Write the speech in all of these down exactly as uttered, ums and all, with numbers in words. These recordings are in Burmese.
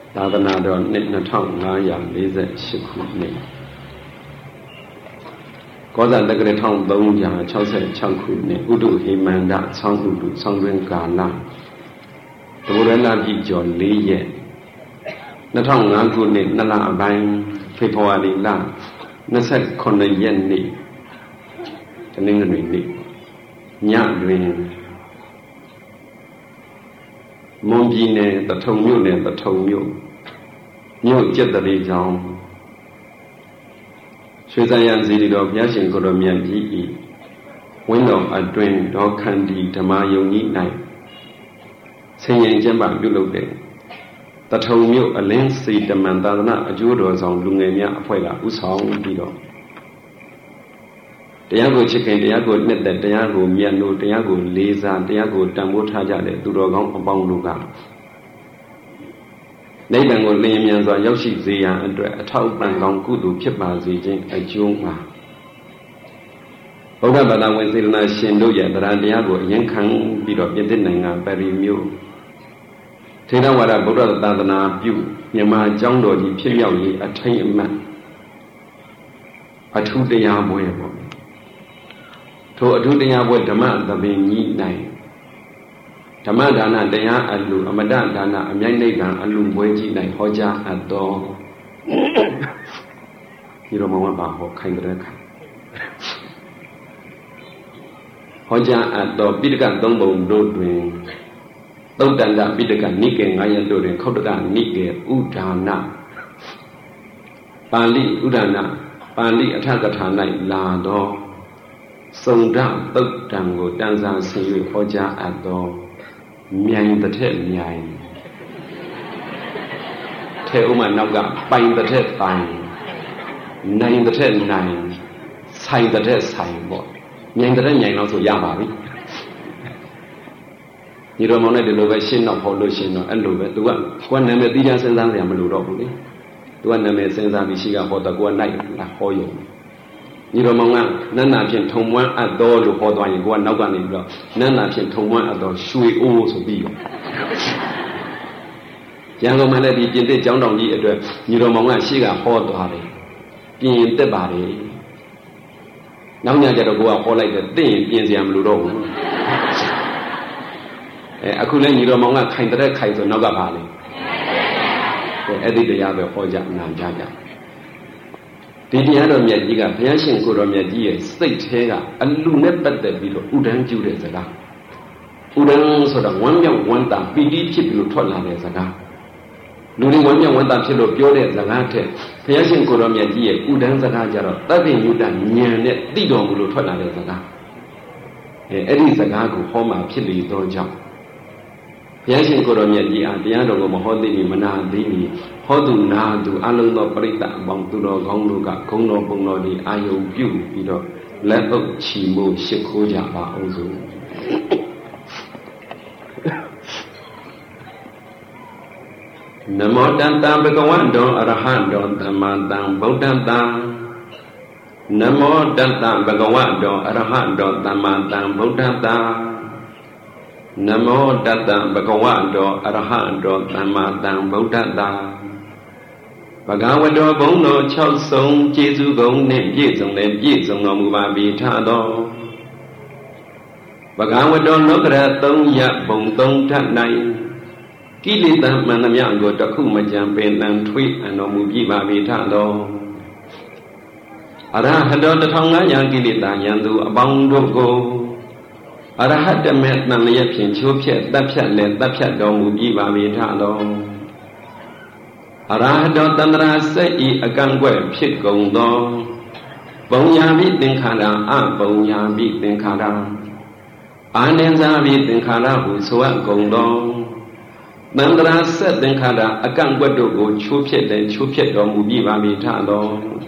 သာသနာတော်နှစ်နှစ်ထောင်ငါးရာလေးဆယ်ရှစ်ခုနှစ်ကောဇာတက္ကရာထောင်သုံးရာခြောက်ဆယ်ခြောက်ခုနှစ်ဥဒုဟိမန္တဆောင်းဥဒုဆောင်းတွင်ကာလတဘူရဏပြည်ကျော်လေးရက်နှစ်ထောင်ငါးခုနှစ်နှစ်လအပိုင်းဖေဖော်ဝါရီလနှစ်ဆယ့်ခုနှစ်ရက်နေ့တနင်္ဂနွေနေ့ညတွင်မွန်ပြည်နယ်တထုံမြို့နယ်တထုံမြို့မြို့ကျက်တရေကျောင်းရွှေစံရစီရီတော်ဘုရားရှင်ကိုယ်တော်မြတ်ကြီးဤဝင်းတော်အတွင်တော်ခန္တီဓမ္မယုံကြီး၌ဆင်ရင်ကျမ်းပါပြုလုပ်တဲ့တထုံမြို့အလင်းစီတမန်သာသနာအကျိုးတော်ဆောင်လူငယ်များအဖွဲ့ကဥဆောင်ပြီးတော့တရားကိုချစ်ခင်တရားကိုနှစ်သက်တရားကိုမြတ်လို့တရားကိုလေးစားတရားကိုတန်ဖိုးထားကြတဲ့သူတော်ကောင်းအပေါင်းတို့ကနိဗ္ဗာန်ကိုလင်းမြန်စွာရောက်ရှိစေရန်အတွက်အထောက်ပံ့ကောင်းကုသိုလ်ဖြစ်ပါစေခြင်းအကျိုးမှာဘုရားဘာသာဝင်စေတနာရှင်တို့ရဲ့တရားတရားကိုအရင်ခံပြီးတော့ပြင်သစ်နိုင်ငံပါရီမြို့ထေရဝါဒဗုဒ္ဓသာသနာပြုမြန်မာကျောင်းတော်ကြီးဖြစ်မြောက်ရေးအထိမ်းအမှတ်အထူးတရားပွဲပေါ့ထိုအထူးတရားပွဲဓမ္မသဘင်ကြီး၌ဓမ္မဒါနတရားအလှအမတဒါနအမြိုက်နိဗ္ဗာန်အလှပွဲကြီး၌ဟောကြားအပ်တော်ဒီလိုမှမပါဟောခိုင်တဲ့ခါဟောကြားအပ်တော်ပိဋကသုံးပုံတို့တွင်သုတ်တန္တပိဋကနိကေငါးရပ်တို့တွင်ခောတ္တကနိကေဥဒါနပါဠိဥဒါနပါဠိအထကထာ၌လာသောစုံဒသုတ်တံကိုတန်ဆာဆင်၍ဟောကြားအပ်သောမြိုင်တစ်ထက်မြိုင်ထဲဥမနောက်ကပိုင်တစ်ထက်ပိုင်နိုင်တစ်ထက်နိုင်ဆိုင်တစ်ထက်ဆိုင်ပေါ့မြိုင်တစ်ထက်မြိုင်တော့ဆိုရပါပြီညီတော်မောင်နဲ့ဒီလိုပဲရှင်းတော့ဟောလို့ရှင်းတော့အဲ့လိုပဲ तू ကကိုယ်နာမည်သိချစဉ်းစားစရာမလိုတော့ဘူးလေ तू ကနာမည်စဉ်းစားပြီးရှိကဟောတော့ကိုယ်ကလိုက်လာဟောရုံညီတော်မောင်ကနန္နာဖြင့်ထုံမွမ်းအပ်တော်လို့ဟောသွားရင်ကိုကနောက်ကနေပြီးတော့နန္နာဖြင့်ထုံမွမ်းအပ်တော်ရွှေအိုးဆိုပြီးရောရန်ကုန်မှာလည်းဒီပြင်သစ်ကျောင်းတော်ကြီးအတွက်ညီတော်မောင်ကရှေ့ကဟောသွားတယ်ပြင်ရင်တက်ပါလေနောက်ညကျတော့ကိုကဟောလိုက်တယ်တင့်ရင်ပြင်စရာမလိုတော့ဘူးအဲအခုလည်းညီတော်မောင်ကခိုင်တဲ့ခိုင်ဆိုနောက်ကပါလေအဲ့ဒီတရားပဲဟောကြနာကြကြဒီတရားတော်မြတ်ကြီးကဘုရားရှင်ကိုယ်တော်မြတ်ကြီးရဲ့စိတ်ထဲကအလူနဲ့ပတ်သက်ပြီးတော့ဥဒန်းကျူတဲ့စကားဥဒန်းဆိုတာဝမ်းမြောက်ဝမ်းသာပီတိဖြစ်ပြီးလို့ထွက်လာတဲ့စကားလူတွေဝမ်းမြောက်ဝမ်းသာဖြစ်လို့ပြောတဲ့စကားထက်ဘုရားရှင်ကိုယ်တော်မြတ်ကြီးရဲ့ဥဒန်းစကားကြတော့တပ္ပိညုတဉာဏ်နဲ့သိတော်မူလို့ထွက်လာတဲ့စကားအဲအဲ့ဒီစကားကိုဟောမှဖြစ်လေသောကြောင့်ဘုရားရှင်ကိုယ်တော်မြတ်ကြီးအားတရားတော်ကိုမဟောသိမီမနာသိမီဟောသူနာသူအလုံးသောပရိသတ်အပေါင်းသူတော်ကောင်းတို့ကဂုဏ်တော်ပုံတော်ဒီအာယုံပြုပြီးတော့လက်အုပ်ချီမို့ရှ िख ိုးကြပါအောင်စို့နမောတတံဘဂဝန္တောအရဟံတောသမ္မာတံဗုဒ္ဓတံနမောတတံဘဂဝန္တောအရဟံတောသမ္မာတံဗုဒ္ဓတံနမောတတံဘဂဝတောအရဟံတောသမ္မာတံဗုဒ္ဓတံဘဂဝတောဘုံတော်၆ဆုံးကျေးဇူးကုန်နှင့်ပြည့်စုံတဲ့ပြည့်စုံတော်မူပါပြီထသောဘဂဝတောလောကရသုံးရဘုံသုံးထ၌ကိလေသာမှန်သမျှကိုတခုမကြံပင်တန်ထွေးအံတော်မူပြီပါပြီထသောအရဟတောတစ်ထောင်ငါးရာကိလေသာယံသူအပေါင်းတို့ကိုအရဟတမေတန်လျက်ဖြင့်ချိုးဖြက်တပ်ဖြတ်လည်းတပ်ဖြတ်တော်မူပြီးပါပြီထသောအရဟတောတန္တရာစိတ်ဤအကန့်ကွက်ဖြစ်ကုန်သောပုံညာပိသင်္ခါရအပုံညာပိသင်္ခါရအာနိဇာပိသင်္ခါရဟုဆိုအပ်ကုန်သောတန္တရာစက်သင်္ခါရအကန့်ကွက်တို့ကိုချိုးဖြက်လည်းချိုးဖြက်တော်မူပြီးပါပြီထသော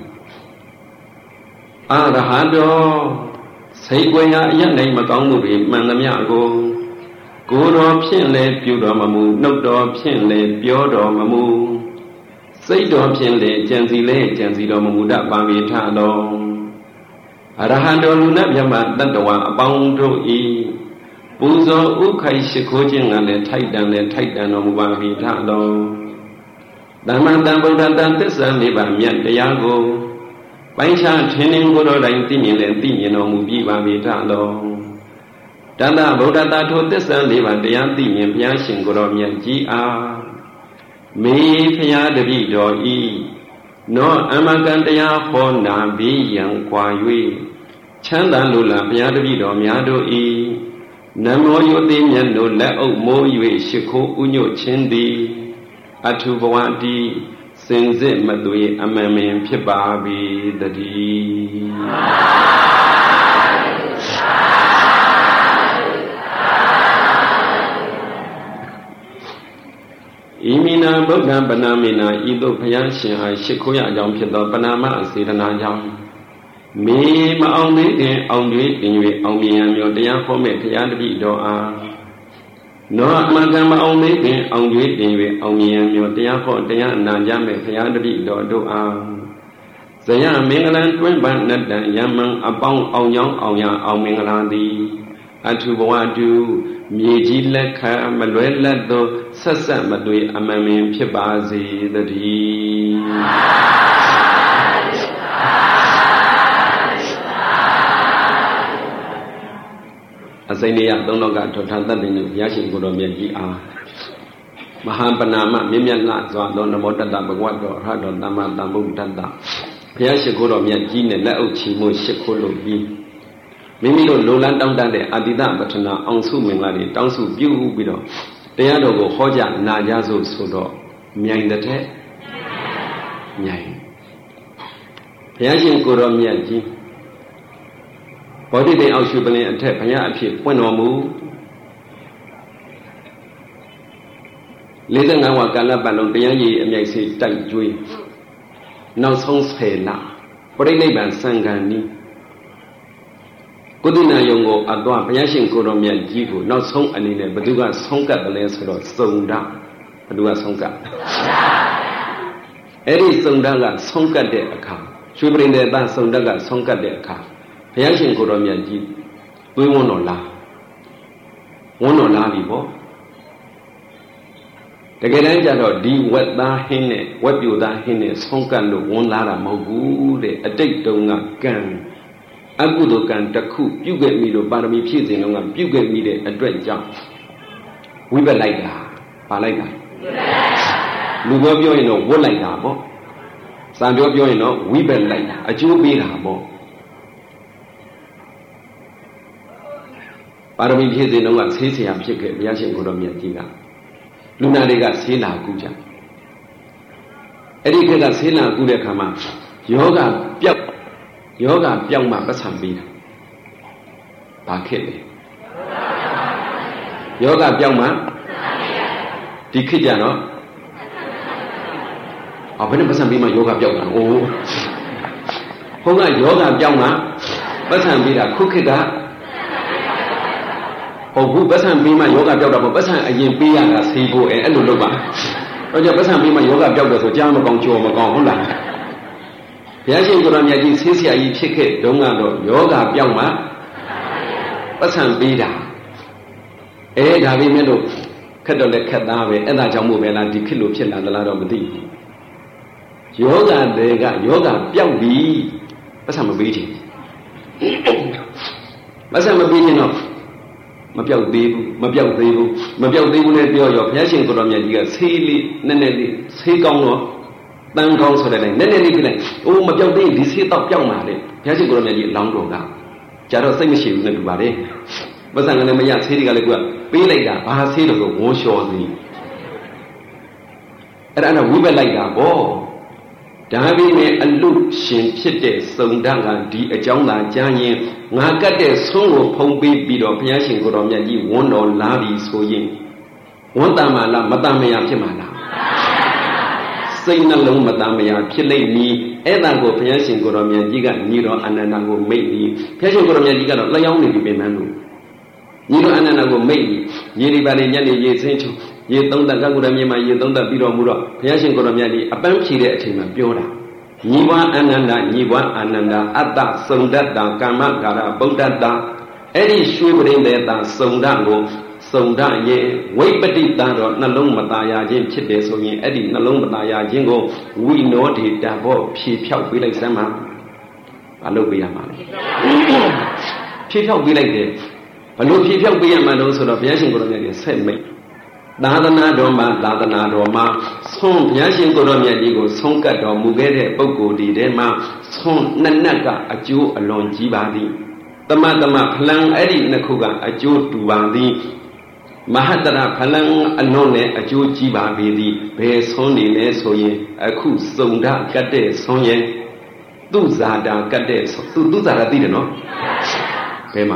အရဟတောစိတ်ွယ်ရာအရနိုင်မကောင်းမှုတွေမှန်သမျှကိုကိုယ်တော်ဖြင့်လည်းပြုတော်မမူနှုတ်တော်ဖြင့်လည်းပြောတော်မမူစိတ်တော်ဖြင့်လည်းကြံစီလည်းကြံစီတော်မမူတတ်ပါပြီထသောအရဟံတော်လူနဲ့မြတ်တတ္တဝါအပေါင်းတို့ဤပူဇော်ဥခိုက်ရှိခိုးခြင်းကလည်းထိုက်တန်လည်းထိုက်တန်တော်မူပါပြီထသော Dhamma than Buddha than Tissa Niba Miat Yago Baisha Training Guru Rai Tinin and Tinin or Mubiba Vitalo Dada Buddha Tato Tissa Niba Dayan Tinin Piashin Guru Miat G R Me Pia de Vido E No Amagandaya Hona Bi Yang Kwai Chanda Lula Pia de Vido Miado E Namo Yodim no let out more you shiko unyo chindi Atubawadi sings it Madui Amamin Pibabi the D. Imina Boga Banamina Ido Payashin Shikoya Jam Pido Panama Sidana Jam. Me ma ông đấy thì ông đấy thì như ông miền nhiềuတရားphổ mẹ thì ăn bị đồ à nó mà cái mà ông đấy thì ông đấy thì như ông miền nhiềuတရားphổတရားnàn giá mẹ thì ăn bị đồ đồ à giờ nhà mình là chuyên bán nét đàn nhà mình ở bông ông nhóm ông nhà ông mình là đi anh chú bảo anh chú miệt gì lẽ khá mà lối lẽ đồ sát sát mà đuổi anh mình phải bảo gì đó đi Asainia don't know got to Tantan Yashin Gudomi are Mahampanama, Mimian Lats, don't know what that but what or had on Dama Damu Tanda. Piashi Gudomi Gine, Lao Chimo Shikolo B. Mimino Lola down there, Adida, but now on Su Mingari, down Su Biu Bido. They are go Hoja, Najazo Sodo, Miang the Te Yang Piashin Gudomi G. Body they out should be a tap, when or move. Later now, I got balloon the Yayi and may say, Thank you. Now songs pay now. But they neighbor Sangani. Good in a young Adwa, Payashin Kuromia Jigo, not song and in a Baduga Songa the lens or song down. Baduga Songa. Eddie Sondaga Songa de account. Should bring the dance Sondaga Songa de account. Payashin Kuromia Ji, we won't know la. One or la before. The Gadanja D wet da hine, what you da hine, Sonkando, one lara mogu, a date donga gan. Agudo can taku, you get me to Barami Pizin on you get me the dread jump. We were like that, I like that. Lugobio in a wood like that, bo. Sandobio in a we were like that, a Jew be that, bo. Barami Pizin on a city and pick it, Yashin Kuromia Tiga. Luna de got Sila Guja. Erika got Sila Guja Kama. Yoga, Piap. Yoga, young man, but some beat. Bakele. Yoga, young man. Dikijano. I'll put some be my yoga yoga. Oh, Honga yoga, young man. But some beat a cookie that. Oh, who doesn't be my yoga yoga, but doesn't a yin be a seaboard and Luba. Or your doesn't be my yoga yoga, so Jama Gongcho Magon. Yashin Guramia Sisia yi chicket, Dongado, Yoga, Yama, Basan Bida. Eh, Davi Meadow, Kadole Kadawe, and I Jamu Bella di Kilo Chilla, the Lado of the Yoga, they got Yoga, Yawi, Basama beating. Basama beating of Mapiao Debu, Mapiao Debu, Mapiao Debu, your Yashin Guramia, Silly, Nenelli, Sigongo. Đang con số này nên nên đi cái này, ô mà trong đây đi xe tàu trong mà đấy, phía trên của mình là gì lòng đồ nào, chả đâu xây mới chịu nên tụi bà đấy, bây giờ người mình xe đi cái này qua, bây lấy đã, ba xe được rồi, ngô xò gì, ở đây là vui vẻ lấy đã, bố, đã vì mẹ anh lúc xin thiết để sống đang là đi ở trong là cha nhé, ngã cái để sống ở phong bì bị đó phía trên của mình là gì, vốn nó lá đi số gì, vốn ta mà làm, mà ta mới làm chứ mà làm. Saying alone, Madame, Pile me, Edago, Piasin Goromia Giga, Niro Ananago made me, Piasin Goromia Giga, Laoni Bimanu. Niro Ananago made me, Yeri Bari Yani Ye Saint, Ye don't the Gagurama, Ye don't the Biro Muro, Piasin Goromia, a banky at him, Biora. Niwa Ananda, Niwa Ananda, Ada, Sondada, Kama, Gara, Bodada, Eddie Shubrin there, Sondango, စုံဒရဲ့ဝိပတိတံတော့နှလုံးမသားရခြင်းဖြစ်တယ်ဆိုရင်အဲ့ဒီနှလုံးမသားရခြင်းကိုဝိနောဒေတဘောဖြေဖြောက်ပေးလိုက်စမ်းပါမလုပ်ပေးရမှာလေဖြေဖြောက်ပေးလိုက်တယ်ဘလို့ဖြေဖြောက်ပေးရမှာလို့ဆိုတော့ဘုရားရှင်ကိုယ်တော်မြတ်ကြီးဆက်မိတ်သာသနာတော်မှာသာသနာတော်မှာဆုံးဘုရားရှင်ကိုယ်တော်မြတ်ကြီးကိုဆုံးကတ်တော်မူခဲ့တဲ့ပုဂ္ဂိုလ်ဒီထဲမှာဆုံးနှစ်နက်ကအကျိုးအလွန်ကြီးပါသည်တမတမဖလံအဲ့ဒီနှစ်ခုကအကျိုးတူပါသည်မဟတ္တရဖလံအလွန်နဲ့အကျိုးကြီးပါပေသည်ဘယ်ဆုံးနေလဲဆိုရင်အခုစုံဒကတ်တဲ့ဆုံးရဲ့သူဇာတာကတ်တဲ့သူသူဇာတာသိတယ်နော်ဘယ်မှာ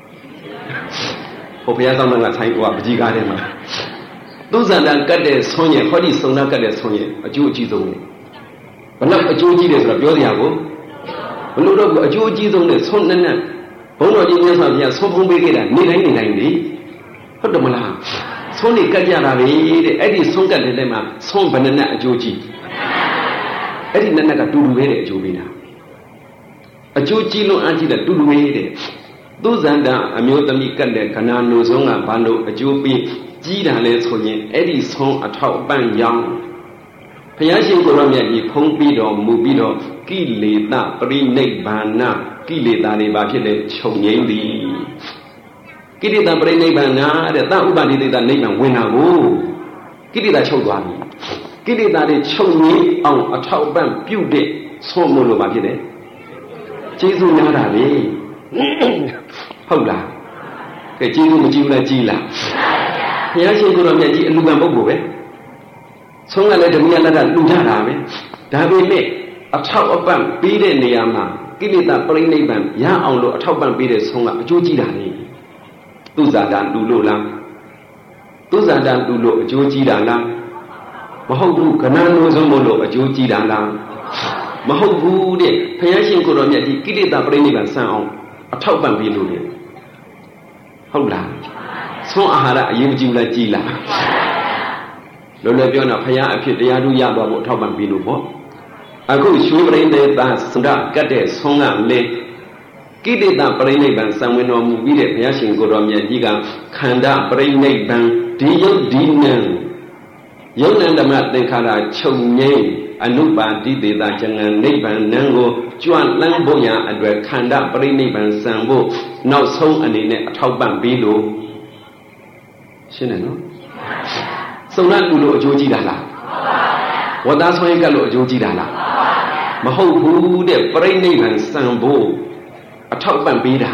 ဟိုဘုရားတောင်းကဆိုင်ဟိုကပကြီးကားထဲမှာသူဇာတာကတ်တဲ့ဆုံးရဲ့ဟောဒီစုံဒကတ်တဲ့ဆုံးရဲ့အကျိုးအကြီးဆုံးလေဘလောက်အကျိုးကြီးတယ်ဆိုတော့ပြောစရာကိုဘလို့တော့အကျိုးအကြီးဆုံးနဲ့ဆုံးနဲ့နဲ့ဘုန်းတော်ကြီးမြတ်စွာဘုရားဆုံးဖုံးပေးခဲ့တာနေတိုင်းနေတိုင်းလေဟုတ်တယ်မလားဆုံးနေကတ်ကြတာပဲတဲ့အဲ့ဒီဆုံးကတ်တဲ့ထဲမှာဆုံးဘယ်နဲ့အကျိုးကြီးအဲ့ဒီနဲ့ကတူတူပဲတဲ့အကျိုးပေးတာအကျိုးကြီးလုံးအကြည့်တဲ့တူတူပဲတဲ့သူဇန္တာအမျိုးသမီးကတ်တဲ့ခဏနိုဆုံးကဘာလို့အကျိုးပေးကြီးတာလဲဆိုရင်အဲ့ဒီဆုံးအထောက်ပံ့ရောင်းဘုရားရှင်ကိုယ်တော်မြတ်ကြီးဖုံးပြီးတော့မူပြီးတော့ကိလေသာပရိနိဗ္ဗာန်ကိလေသာတွေဘာဖြစ်လဲချုပ်ငြိမ်းသည်ကိလေသာပရိနိဗ္ဗာန်တဲ့သဥပ္ပါဒိတ္တနိဗ္ဗာန်ဝင်တာကိုကိလေသာချုပ်သွားပြီကိလေသာတွေချုပ်ငြိမ်းအောင်အထောက်ပံ့ပြုတဲ့ဆုံးမို့လို့ဘာဖြစ်လဲကျေးဇူးများတာလေဟုတ်လားကဲကျေးဇူးမကြည့်ဘူးလားကြည်လားဘုရားရှင်ကိုယ်တော်မြတ်ကြီးအလူကံပုဂ္ဂိုလ်ပဲဆုံးကလည်းဓမ္မရလတ်လူထတာပဲဒါပေမဲ့အထောက်အပံ့ပေးတဲ့နေရာမှာကိလေသာပရိနိဗ္ဗာန်ရအောင်လို့အထောက်ပံ့ပေးတဲ့ဆုံးကအကျိုးကြီးတာလေသူဇာတာလူလို့လားသူဇာတာလူလို့အကျိုးကြီးတာလားမဟုတ်ဘူးကဏ္ဍလို့ဆုံးမို့လို့အကျိုးကြီးတာလားမဟုတ်ဘူးတဲ့ဘုရားရှင်ကိုယ်တော်မြတ်ကြီးကိလေသာပရိနိဗ္ဗာန်ဆံအောင်အထောက်ပံ့ပေးလို့လေဟုတ်လားဆုံးအာဟာရအရေးမကြီးဘူးလားကြည်လားလောလောပြောတော့ဘုရားအဖြစ်တရားတို့ရသွားဖို့အထောက်ပံ့ပေးလို့ပေါ့အခုရွှေပရိသေသာစန္ဒကတ်တဲ့ဆုံးကလေကိလေသာပရိနိဗ္ဗာန်စံဝင်တော်မူပြီးတဲ့ဘုရားရှင်ကိုယ်တော်မြတ်ကြီးကခန္ဓာပရိနိဗ္ဗာန်ဒီယုတ်ဒီနံယုတ်နံဓမ္မသင်္ခါရချုပ်ငြိမ်းအနုပါတိတေသာကျငံနိဗ္ဗာန်နံကိုကြွလန်းဖို့ရန်အတွက်ခန္ဓာပရိနိဗ္ဗာန်စံဖို့နောက်ဆုံးအနေနဲ့အထောက်ပံ့ပေးလို့ရှင်းတယ်နော်စုံလလူလို့အကျိုးကြီးတာလားဝတ္တဆွေးကလို့အကျိုးကြီးတာလားမဟုတ်ဘူးတဲ့ပြိဋိဘံစံဖို့အထောက်ပံ့ပေးတာ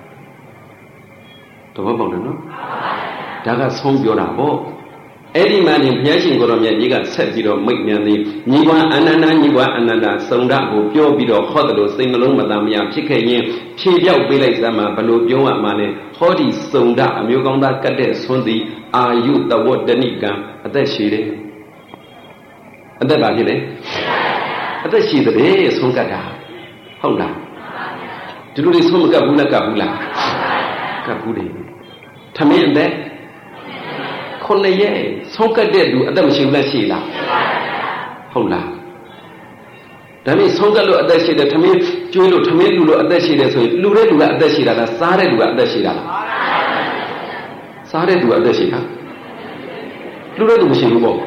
တော့ဘောပေါက်တယ်နော်ဒါကဆုံးပြောတာပေါ့အဲ့ဒီမှာနေဘုရားရှင်ကိုယ်တော်မြတ်ကြီးကဆက်ပြီးတော့မိတ်မြန်သည်ညီကွာအနန္တညီကွာအနန္တစုံဒကိုပြောပြီးတော့ဟောတယ်လို့စိတ်နှလုံးမသားမရဖြစ်ခဲ့ရင်ဖြေပြောက်ပေးလိုက်စမ်းမှာဘလို့ပြောရမှာလဲဟောဒီစုံဒအမျိုးကောင်းသားကတ်တဲ့ဆွန်းသည်အာယုတဝတ္တနိကံအသက်ရှည်တယ်အသက်ပါဖြစ်လေအသက်ရှည်တဲ့ဆုံးကတ်တာဟုတ်လားဒီလိုတွေဆုံးမကတ်ဘူးလားကတ်ဘူးလားကတ်ဘူးလေထမင်းအသက်ခုနှစ်ရဲ့ဆုံးကတ်တဲ့လူအသက်မရှိဘူးလားရှိလားဟုတ်လားဒါနဲ့ဆုံးကတ်လို့အသက်ရှိတယ်ထမင်းကျွေးလို့ထမင်းလူလို့အသက်ရှိတယ်ဆိုရင်လူတဲ့လူကအသက်ရှိတာလားစားတဲ့လူကအသက်ရှိတာလားစားတဲ့လူကအသက်ရှိတာလူတဲ့လူမရှိဘူးပေါ့ဟ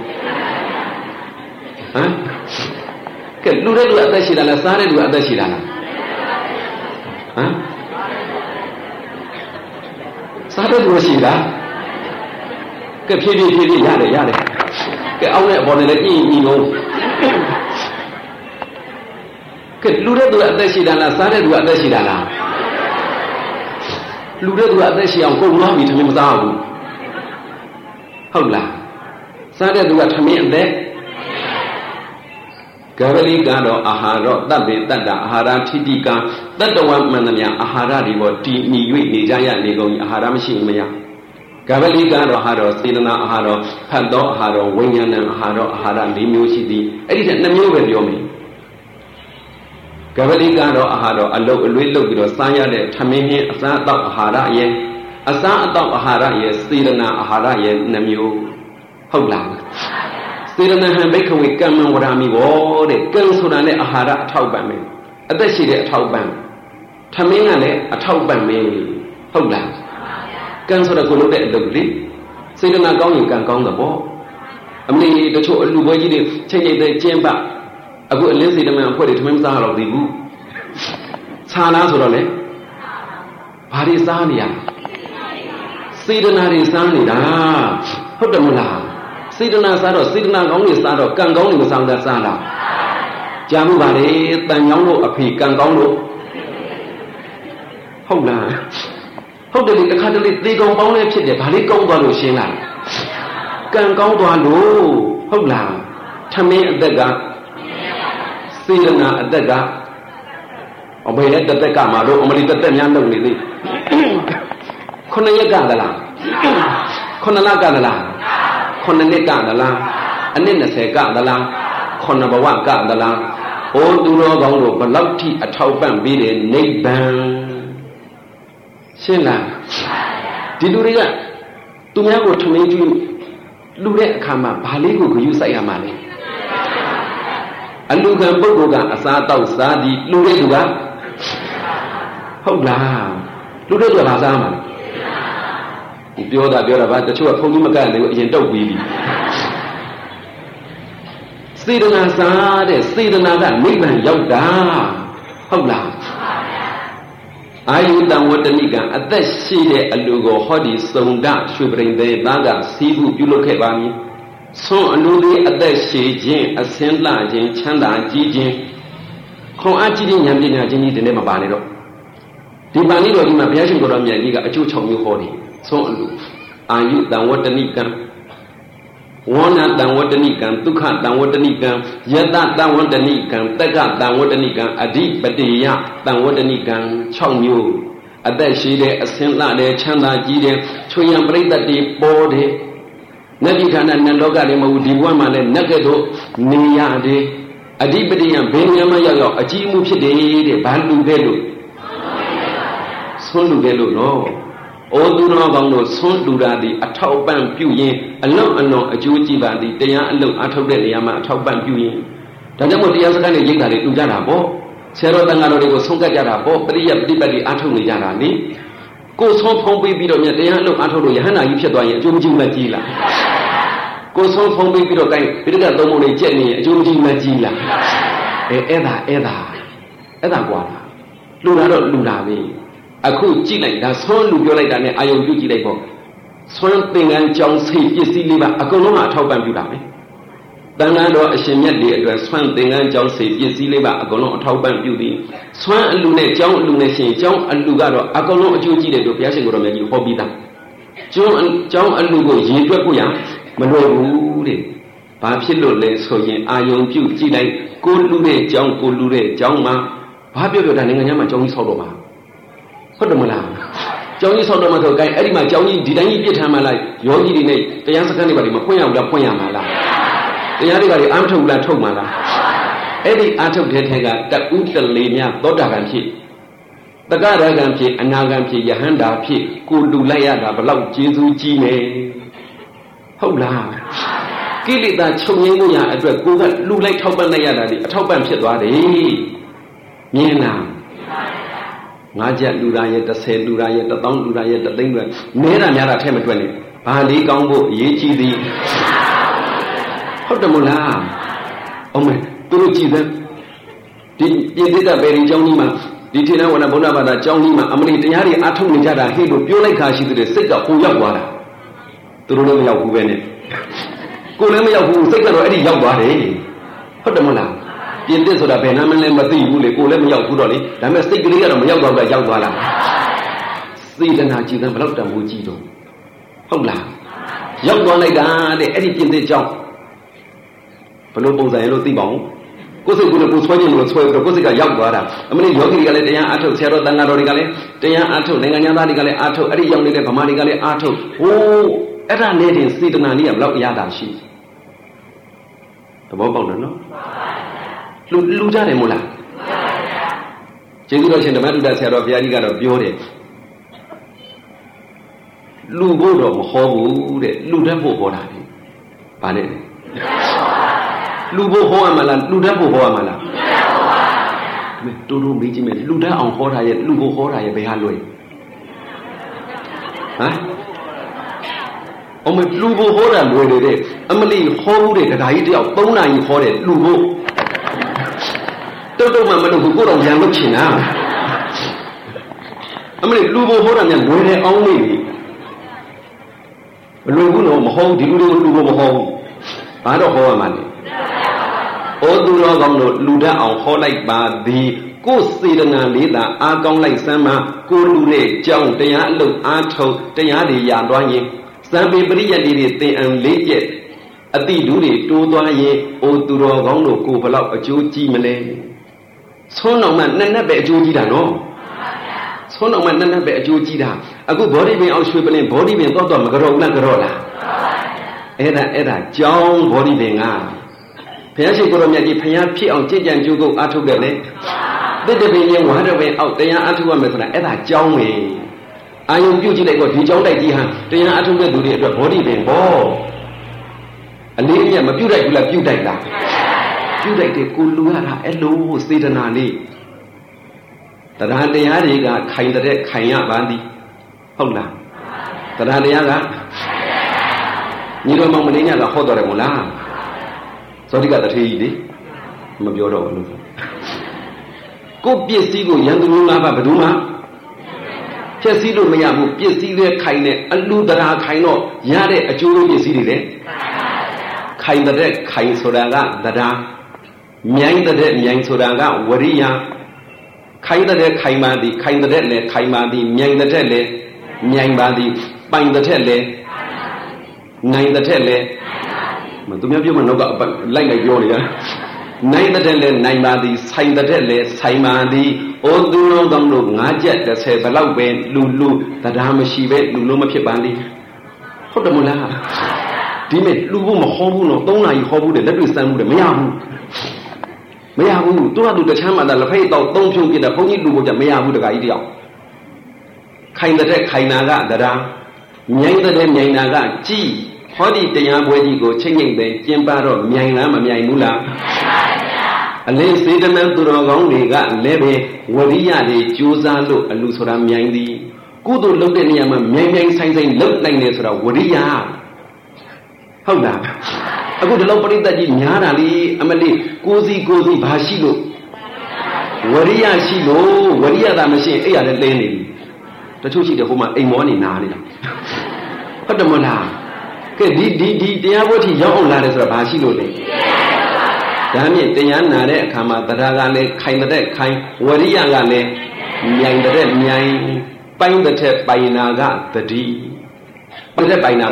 မ်ကဲလူတဲ့လူအသက်ရှိတာလားစားတဲ့လူကအသက်ရှိတာလားဟမ်စားတဲ့လူရှိတာကဲဖြည်းဖြည်းဖြည်းဖြည်းရတယ်ရတယ်ကဲအောင်းတဲ့အပေါ်နဲ့လည်းကြည့်ကြည့်လို့ကဲလူတဲ့သူအသက်ရှိတာလားစားတဲ့သူအသက်ရှိတာလားလူတဲ့သူအသက်ရှိအောင်ကုန်သွားပြီထမင်းမစားဘူးဟုတ်လားစားတဲ့သူကထမင်းအသက်ဂဗလိကတော့အာဟာရတတ်ပေတတ်တာအာဟာရထိတိကတတ္တဝမှန်သမျှအာဟာရတွေပေါ်တည်မြည်၍နေကြရနေကုန်အာဟာရမရှိမရကဗလိကတော့အာဟာရစေတနာအာဟာရဖတ်သောအာဟာရဝိညာဏအာဟာရအာဟာရ၄မျိုးရှိသည်အဲ့ဒီနှစ်မျိုးပဲပြောမယ်ကဗလိကတော့အာဟာရအလုတ်အလွေးလုတ်ပြီးတော့စားရတဲ့ထမင်းဟင်းအစားအသောက်အာဟာရရဲ့အစားအသောက်အာဟာရရဲ့စေတနာအာဟာရရဲ့နှစ်မျိုးဟုတ်လားစေတနာဟံဘိက္ခဝေကမ္မံဝရမိဘောတဲ့ကံဆိုတာနဲ့အာဟာရအထောက်ပံ့မယ်အသက်ရှိတဲ့အထောက်ပံ့ထမင်းကလည်းအထောက်ပံ့မယ်ဟုတ်လားကန်ဆိုတော့ကိုလုပ်တဲ့အလုပ်လေးစေတနာကောင်းရင်ကံကောင်းတယ်ပေါ့အမေတချို့အလူပွဲကြီးတွေချိန်ချိန်တဲ့ကျင်းပအခုအလင်းစေတမန်အဖွဲ့တွေထမင်းမစားတော့သေးဘူးခြာလားဆိုတော့လေဘာတွေစားနေရစေတနာတွေစားနေတာဟုတ်တယ်မလားစေတနာစားတော့စေတနာကောင်းတွေစားတော့ကံကောင်းတွေမစားတာစားလားကြားမှုပါလေတန်ကြောင်းလို့အဖေကံကောင်းလို့ဟုတ်လားဟုတ်တယ်လေတစ်ခါတလေသေကောင်ပေါင်းလည်းဖြစ်တယ်ဘာလေးကောင်းသွားလို့ရှင်းလားကံကောင်းသွားလို့ဟုတ်လားထမင်းအသက်ကစေတနာအသက်ကအဘယ်နဲ့တသက်ကမှာတော့အမလီတသက်များလုပ်နေသေးခုနှစ်ရက်ကသလားခုနှစ်လကသလားခုနှစ်နှစ်ကသလားအနှစ်နှစ်ဆယ်ကသလားခုနှစ်ဘဝကသလားဟိုသူတော်ကောင်းတို့ဘလောက်ထိအထောက်ပံ့ပေးတယ်နိဗ္ဗာန်ရှင်းလားဒီလူတွေကသူများကိုထမင်းကျွေးလူတဲ့အခါမှာဘာလေးကိုဂရုစိုက်ရမှာလဲအလူခံပုဂ္ဂိုလ်ကအစားတောက်စားသည်လူတဲ့သူကဟုတ်လားလူတဲ့သူကဘာစားမှာလဲပြောတာပြောတာဗာတချို့ကဖုန်းကြီးမကန့်လေအရင်တုတ်ပြီးပြီစေတနာစားတဲ့စေတနာကနိဗ္ဗာန်ရောက်တာဟုတ်လားအာယုတံဝတ္တနိကံအသက်ရှိတဲ့အလူကိုဟောဒီစုံဒရွှေပရိန်သေးသားကစီးဖို့ပြုလုပ်ခဲ့ပါမည်ဆွန်အလူသေးအသက်ရှိခြင်းအစင်းလှခြင်းချမ်းသာကြီးခြင်းခွန်အားကြီးခြင်းဉာဏ်ပညာခြင်းကြီးဒီနေ့မပါနဲ့တော့ဒီပါဠိတော်ကြီးမှာဘုရားရှင်ကိုယ်တော်မြတ်ကြီးကအကျိုး၆မျိုးဟောတယ်ဆွန်အလူအာယုတံဝတ္တနိကံဝဏ္ဏတံဝတ္တနိကံဒုက္ခတံဝတ္တနိကံယတတံဝတ္တနိကံတက္ကတံဝတ္တနိကံအဓိပတိယတံဝတ္တနိကံ၆မျိုးအသက်ရှိတဲ့အစင်းလှတဲ့ချမ်းသာကြီးတဲ့ချွေရန်ပရိသတ်တွေပေါ်တဲ့နတ်ပြည်ခန္ဓာနတ်လောကတွေမဟုတ်ဒီဘဝမှာလည်းနတ်ကဲ့သို့နေရတယ်အဓိပတိယဘယ်နေရာမှာရောက်ရောက်အကြီးအမှုဖြစ်တယ်တဲ့ဘာလူခဲ့လို့ဆွန်းလူခဲ့လို့နော်ဩသူတော်ကောင်းတို့ဆွန်းလူတာဒီအထောက်ပံ့ပြုရင်အလွန်အလွန်အကျိုးကြည်ပါသည်တရားအလုံးအထောက်တဲ့နေရာမှာအထောက်ပံ့ပြုရင်ဒါကြောင့်မို့တရားစကားနဲ့ရိပ်တာတွေတူကြတာပေါ့ဆရာတော်တန်ဃာတော်တွေကိုဆုံးကတ်ကြတာပေါ့ပရိယပฏิပတ်တွေအထောက်နေကြတာလေကိုဆုံးဖုံးပြီးပြီးတော့မြတ်တရားအလုံးအထောက်လို့ယဟန္တာကြီးဖြစ်သွားရင်အကျိုးမကြီးမကြီးလားကိုဆုံးဖုံးပြီးပြီးတော့ကိုင်းပိဋကသုံးပုံတွေကြက်နေရင်အကျိုးမကြီးမကြီးလားအဲအဲ့ဒါအဲ့ဒါအဲ့ဒါကွာလူတာတော့လူတာပဲအခုကြည့်လိုက်ဒါဆွမ်းလူပြောလိုက်တာနဲ့အာယုံပြုကြည့်လိုက်ပေါ့ဆွမ်းသင်္ကန်းကြောင်းစိတ်ပစ္စည်းလေးပါအကုန်လုံးကအထောက်ပံ့ပြုတာပဲတန်ခါတော်အရှင်မြတ်လေးအတွက်ဆွမ်းသင်္ကန်းကြောင်းစိတ်ပစ္စည်းလေးပါအကုန်လုံးအထောက်ပံ့ပြုသည်ဆွမ်းအလူနဲ့ကြောင်းအလူနဲ့ရှင်ကြောင်းအလူကတော့အကုန်လုံးအကျိုးကြည့်တယ်လို့ဘုရားရှင်ကိုယ်တော်မြတ်ကြီးဟောပြီးသားကြောင်းကြောင်းအလူကိုရေတွက်ဖို့ရမလွယ်ဘူးတဲ့ဘာဖြစ်လို့လဲဆိုရင်အာယုံပြုကြည့်လိုက်ကိုလူတဲ့ကြောင်းကိုလူတဲ့ကြောင်းမှာဘာပြောပြောတာနိုင်ငံခြားမှာကြောင်းကြီးဆောက်တော့မှာဟုတ်တယ်မလားကျောင်းကြီးဆောက်တော့မှဆိုကိုင်းအဲ့ဒီမှာကျောင်းကြီးဒီတိုင်းကြီးပြစ်ထမ်းမှလိုက်ယောဂီတွေနဲ့တရားစခန်းတွေပါဒီမှာဖွင့်ရအောင်လားဖွင့်ရမှာလားတရားတွေကလည်းအာမထုတ်လားထုတ်မှာလားအဲ့ဒီအာထုတ်တဲ့ထဲကတဥတလေးများသောတာပန်ဖြစ်တက္ကရာဂံဖြစ်အနာဂံဖြစ်ယဟန္တာဖြစ်ကိုလူလိုက်ရတာဘလောက်ကျေးဇူးကြီးနေဟုတ်လားကိလေသာချုပ်ငြိမ်းဖို့ရအတွက်ကိုကလူလိုက်ထောက်ပံ့လိုက်ရတာဒီအထောက်ပံ့ဖြစ်သွားတယ်မြင်လားငါးချက်လူရာရဲ့တစ်ဆယ်လူရာရဲ့တစ်သောင်းလူရာရဲ့တစ်သိန်းလူရာနဲတာများတာထဲမတွက်နဲ့ဘာလေးကောင်းဖို့အရေးကြီးသည်ဟုတ်တယ်မို့လားအောင်မယ်သူတို့ကြည်သက်ဒီပြည်သေးတဲ့ဗေရီကျောင်းကြီးမှာဒီထေရဝါဒဗုဒ္ဓဘာသာကျောင်းကြီးမှာအမလီတရားတွေအထုတ်နေကြတာဟဲ့လို့ပြောလိုက်ခါရှိတဲ့စိတ်ကပုံရောက်သွားတာသူတို့လည်းမရောက်ဘူးပဲနဲ့ကိုယ်လည်းမရောက်ဘူးစိတ်ကတော့အဲ့ဒီရောက်သွားတယ်ဟုတ်တယ်မို့လားပြင်သစ်ဆိုတာဘယ်နာမလဲမသိဘူးလေကိုလည်းမရောက်ဘူးတော့လေဒါပေမဲ့စိတ်ကလေးကတော့မရောက်တော့ဘူးရောက်သွားလားစေတနာကြည်သံဘယ်တော့တန်ဖိုးကြည့်တော့ဟုတ်လားရောက်သွားလိုက်တာတဲ့အဲ့ဒီပြင်သစ်ကြောင့်ဘယ်လိုပုံစံရလို့သိပါအောင်ကိုယ်စိတ်ကိုလည်းကိုယ်ဆွဲခြင်းလို့ဆွဲပြီးတော့ကိုယ်စိတ်ကရောက်သွားတာအမလေးယောဂီတွေကလည်းတရားအားထုတ်ဆရာတော်တန်ဃာတော်တွေကလည်းတရားအားထုတ်နိုင်ငံသားတွေကလည်းအားထုတ်အဲ့ဒီရောက်နေတဲ့ဗမာတွေကလည်းအားထုတ်ဟိုးအဲ့ဒါနဲ့တင်စေတနာလေးကဘယ်လောက်အရသာရှိသဘောပေါက်တယ်နော်လူလူကြတယ်မို့လားကျေးဇူးတော်ရှင်ဓမ္မတုဒ္ဒဆရာတော်ဘုရားကြီးကတော့ပြောတယ်လူဖို့တော့မဟောဘူးတဲ့လူတတ်ဖို့ဟောတာလေဗာလဲလူဖို့ဟောရမှာလားလူတတ်ဖို့ဟောရမှာလားတူတူမေးကြည့်မယ်လူတတ်အောင်ဟောတာရဲ့လူဖို့ဟောတာရဲ့ဘယ်ဟာလွယ်ဟမ်အမလူဖို့ဟောတာလွယ်တယ်တဲ့အမလီဟောဘူးတဲ့ဒကာကြီးတယောက်သုံးနာရီဟောတယ်လူဖို့တုတ်တုတ်မှမလုပ်ဘူးကိုတော့ရံလုပ်ချင်တာအမလီလူဖို့ဟောတာများလွယ်တယ်အောင်းနေပြီမလွယ်ဘူးတော့မဟုတ်ဒီလူတွေကိုလူဖို့မဟုတ်ဘာတော့ဟောရမှာလဲဩသူတော်ကောင်းတို့လူတတ်အောင်ဟောလိုက်ပါသည်ကိုယ်စေတနာလေးသာအားကောင်းလိုက်စမ်းမှကိုလူနဲ့ကြောင်းတရားအလုပ်အားထုတ်တရားတွေရသွားရင်စံပေပရိယတ်တွေသင်အံလေးကျက်အတိဒုတွေတိုးသွားရင်ဩသူတော်ကောင်းတို့ကိုဘလောက်အကျိုးကြီးမလဲဆုံးတော်မှနှစ်နှစ်ပဲအကျိုးကြီးတာနော်ဆုံးတော်မှနှစ်နှစ်ပဲအကျိုးကြီးတာအခုဘောဓိပင်အောင်ရွှေပလင်ဘောဓိပင်တော့တော့မကြောက်လားကြောက်လားအဲ့ဒါအဲ့ဒါကြောင်းဘောဓိပင်ကဘုရားရှိခိုးတော်မြတ်ကြီးဘုရားဖြစ်အောင်ကြည်ကြံကြိုးကုပ်အားထုတ်တယ်လေတိတ္တပင်ရင်ဝါဒပင်အောက်တရားအားထုတ်ရမယ်ဆိုတာအဲ့ဒါကြောင်းပဲအာယုံပြုတ်ကြည့်လိုက်တော့ဒီကြောင်းတိုက်ကြီးဟာတရားအားထုတ်တဲ့သူတွေအတွက်ဘောဓိပင်ပေါ့အလေးအမြတ်မပြုတ်တိုက်ဘူးလားပြုတ်တိုက်လားပြုတ်တိုက်တယ်ကိုလူရတာအဲ့လိုစေတနာလေးတရားတရားတွေကခိုင်တဲ့ခိုင်ရပါသည်ဟုတ်လားတရားတရားကညီတော်မောင်မလေးညကဟောတော်တယ်မို့လားဇောတိကတထေကြီးလေမပြောတော့ဘူးလို့ကိုပစ္စည်းကိုရန်သူမျိုးငါးပါးဘယ်သူမှဖြည့်ဆည်းလို့မရဘူးပစ္စည်းတွေခိုင်တဲ့အလူတရားခိုင်တော့ရတဲ့အကျိုးပစ္စည်းတွေလေခိုင်တဲ့ခိုင်ဆိုတာကတရားမြိုင်တဲ့မြိုင်ဆိုတာကဝရိယခိုင်တဲ့ခိုင်ပါသည်ခိုင်တဲ့လည်းခိုင်ပါသည်မြိုင်တဲ့လည်းမြိုင်ပါသည်ပိုင်တဲ့လည်းနိုင်တဲ့လည်းမသူများပြောမှတော့လိုက်လိုက်ပြောနေရနိုင်တဲ့လည်းနိုင်ပါသည်ဆိုင်တဲ့လည်းဆိုင်ပါသည်ဩသူလုံးကောင်းလို့ငါးချက်တစ်ဆယ်ဘလောက်ပဲလူလူတရားမရှိပဲလူလုံးမဖြစ်ပါလိဟုတ်တယ်မလားဒီမဲ့လူဖို့မဟောဘူးနော်သုံးနာရီဟောဘူးတယ်လက်တွေ့စမ်းဘူးတယ်မရဘူးမရဘူးသူကသူတချမ်းမှသာလက်ဖိတ်တော့သုံးဖြုတ်ပြတယ်ဘုန်းကြီးလူဖို့ကြမရဘူးတခါကြီးတယောက်ခိုင်တဲ့ခိုင်နာကတရားမြိုင်တဲ့မြိုင်နာကကြည်ဟောဒီတရားပွဲကြီးကိုချိန်ချိန်ပဲကျင်းပတော့မြိုင်လားမမြိုင်ဘူးလားအလင်းစေတနာသူတော်ကောင်းတွေကလည်းပဲဝရိယတွေကြိုးစားလို့အလူဆိုတာမြိုင်သည်ကုသိုလ်လုပ်တဲ့နေရာမှာမြိုင်မြိုင်ဆိုင်ဆိုင်လုပ်နိုင်တယ်ဆိုတာဝရိယဟုတ်လားအခုဒီလောက်ပရိသတ်ကြီးများတာလေအမလေးကိုစီကိုစီဘာရှိလို့ဝရိယရှိလို့ဝရိယသာမရှိရင်အဲ့ရလည်းလဲနေပြီတချို့ရှိတယ်ဟိုမှာအိမ်မောနေနာနေတာဟုတ်တယ်မလားကဲဒီဒီဒီတရားဝတ်ထိရောက်အောင်လာတယ်ဆိုတာဘာရှိလို့လဲဒါမြင့်တရားနာတဲ့အခါမှာတရားကလည်းခိုင်တဲ့ခိုင်ဝရိယကလည်းမြိုင်တဲ့မြိုင်ပိုင်းတဲ့ပိုင်နာကတတိပိုင်းတဲ့ပိုင်နာက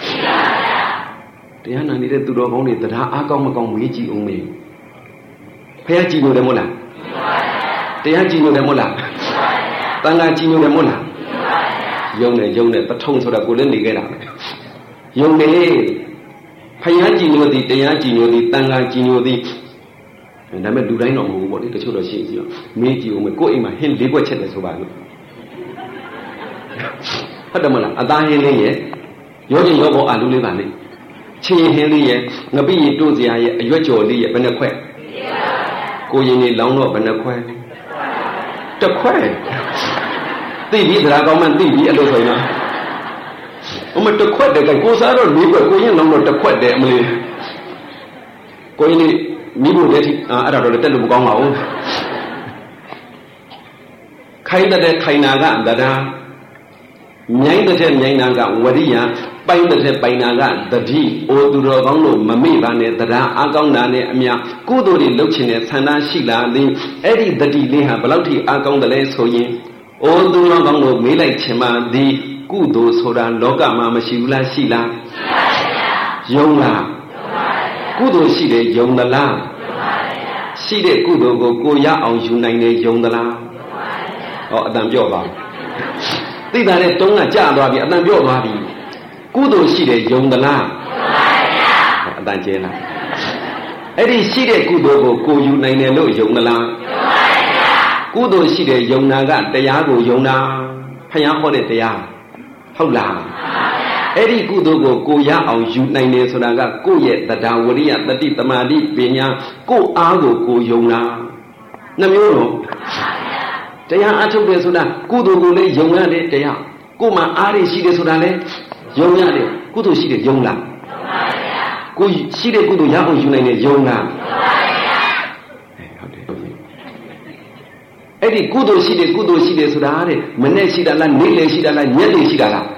တရားနာနေတဲ့သူတော်ကောင်းတွေတရားအားကောင်းမကောင်းမေးကြည့်အောင်မေးဖះကြည့်လို့တယ်မို့လားတရားကြည့်လို့တယ်မို့လားတန်ခါကြည့်လို့တယ်မို့လားယုံတယ်ယုံတယ်ပထုံဆိုတာကိုလည်းနေခဲ့တာပဲယုံတယ်ဖះကြည့်လို့ဒီတရားကြည့်လို့ဒီတန်ခါကြည့်လို့ဒီဒါပေမဲ့လူတိုင်းတော့မဟုတ်ဘူးပေါ့လေတချို့တော့ရှိကြည့်မေးကြည့်အောင်မေးကိုယ့်အိမ်မှာဟင်းလေးခွက်ချက်တယ်ဆိုပါလို့ဟုတ်တယ်မလားအသားဟင်းလေးရဲ့ရောချင်းရောပေါ်အာလူလေးပါလေချင်းဟင်းလေးရဲ့ငပိရီတို့စရာရဲ့အရွက်ကြော်လေးရဲ့ဘယ်နှခွက်ကိုရင်လေးလောင်းတော့ဘယ်နှခွက်တစ်ခွက်သိပြီသရာကောင်းမှသိပြီအဲ့လိုဆိုရင်အမတစ်ခွက်တည်းကကိုစားတော့လေးခွက်ကိုရင်လောင်းတော့တစ်ခွက်တည်းအမလေးကိုရင်လေးမိဖို့တည်းအဲ့ဒါတော့တက်လို့မကောင်းပါဘူးခိုင်တဲ့ခိုင်နာကတရားမြိုင်းတဲ့မြိုင်းနာကဝရိယပိုင်းတဲ့ပိုင်နာကတတိအိုသူတော်ကောင်းတို့မမေ့ပါနဲ့တရားအကောင်းတာနဲ့အမြကုသိုလ်တွေလုပ်ချင်တဲ့ဆန္ဒရှိလာသည်အဲ့ဒီတတိလေးဟာဘယ်လောက်ထိအကောင်းတယ်လဲဆိုရင်အိုသူတော်ကောင်းတို့မေးလိုက်ချင်မှသည်ကုသိုလ်ဆိုတာလောကမှာမရှိဘူးလားရှိလားယုံလားကုသိုလ်ရှိတယ်ယုံသလားရှိတဲ့ကုသိုလ်ကိုကိုရအောင်ယူနိုင်တယ်ယုံသလားဟောအတန်ပြော့ပါသိတာနဲ့တုံးကကြာသွားပြီအတန်ပြော့သွားပြီကုသိုလ်ရှိတယ်ယုံသလားအတန်ကျဲလားအဲ့ဒီရှိတဲ့ကုသိုလ်ကိုကိုယူနိုင်တယ်လို့ယုံသလားကုသိုလ်ရှိတယ်ယုံတာကတရားကိုယုံတာဖျားဟောတဲ့တရားဟုတ်လားအဲ့ဒီကုသိုလ်ကိုကိုရအောင်ယူနိုင်တယ်ဆိုတာကကိုယ့်ရဲ့တရားဝရိယတတိတမာတိပညာကိုယ့်အားကိုကိုယုံတာနှမျိုးတော့တရားအထုတ်တယ်ဆိုတာကုသိုလ်ကိုလည်းယုံရတယ်တရားကိုယ်မှာအားရရှိတယ်ဆိုတာလည်းယုံရတယ်ကုသိုလ်ရှိတဲ့ယုံလားကိုရှိတဲ့ကုသိုလ်ရအောင်ယူနိုင်တဲ့ယုံလားဟုတ်တယ်ဟုတ်ပြီအဲ့ဒီကုသိုလ်ရှိတဲ့ကုသိုလ်ရှိတယ်ဆိုတာတဲ့မနဲ့ရှိတာလားနေ့လေရှိတာလားညနေရှိတာလား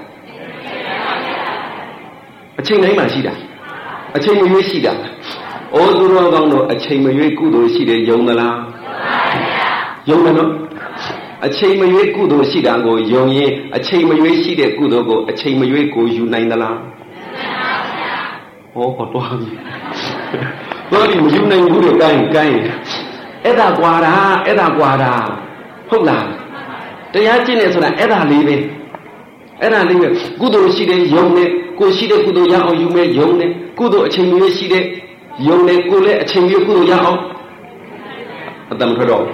အချိန်တိုင်းမှာရှိတာအချိန်မရွေးရှိတာအိုးသူတော်ကောင်းတို့အချိန်မရွေးကုသိုလ်ရှိတယ်ယုံသလားယုံတယ်နော်အချိန်မရွေးကုသိုလ်ရှိတာကိုယုံရင်အချိန်မရွေးရှိတဲ့ကုသိုလ်ကိုအချိန်မရွေးကိုယူနိုင်သလားဟောဟောတော့ပြီတော့ဒီမယူနိုင်ဘူးလေကိုင်းကိုင်းအဲ့ဒါကွာတာအဲ့ဒါကွာတာဟုတ်လားတရားကျင့်နေဆိုတာအဲ့ဒါလေးပဲအဲ့ဒါလေးပဲကုသိုလ်ရှိတဲ့ယုံနဲ့ကိုရှိတဲ့ကုသိုလ်ရအောင်ယူမဲ့ယုံနဲ့ကုသိုလ်အချိန်မရွေးရှိတဲ့ယုံနဲ့ကိုလည်းအချိန်မရွေးကုသိုလ်ရအောင်အတမထွက်တော့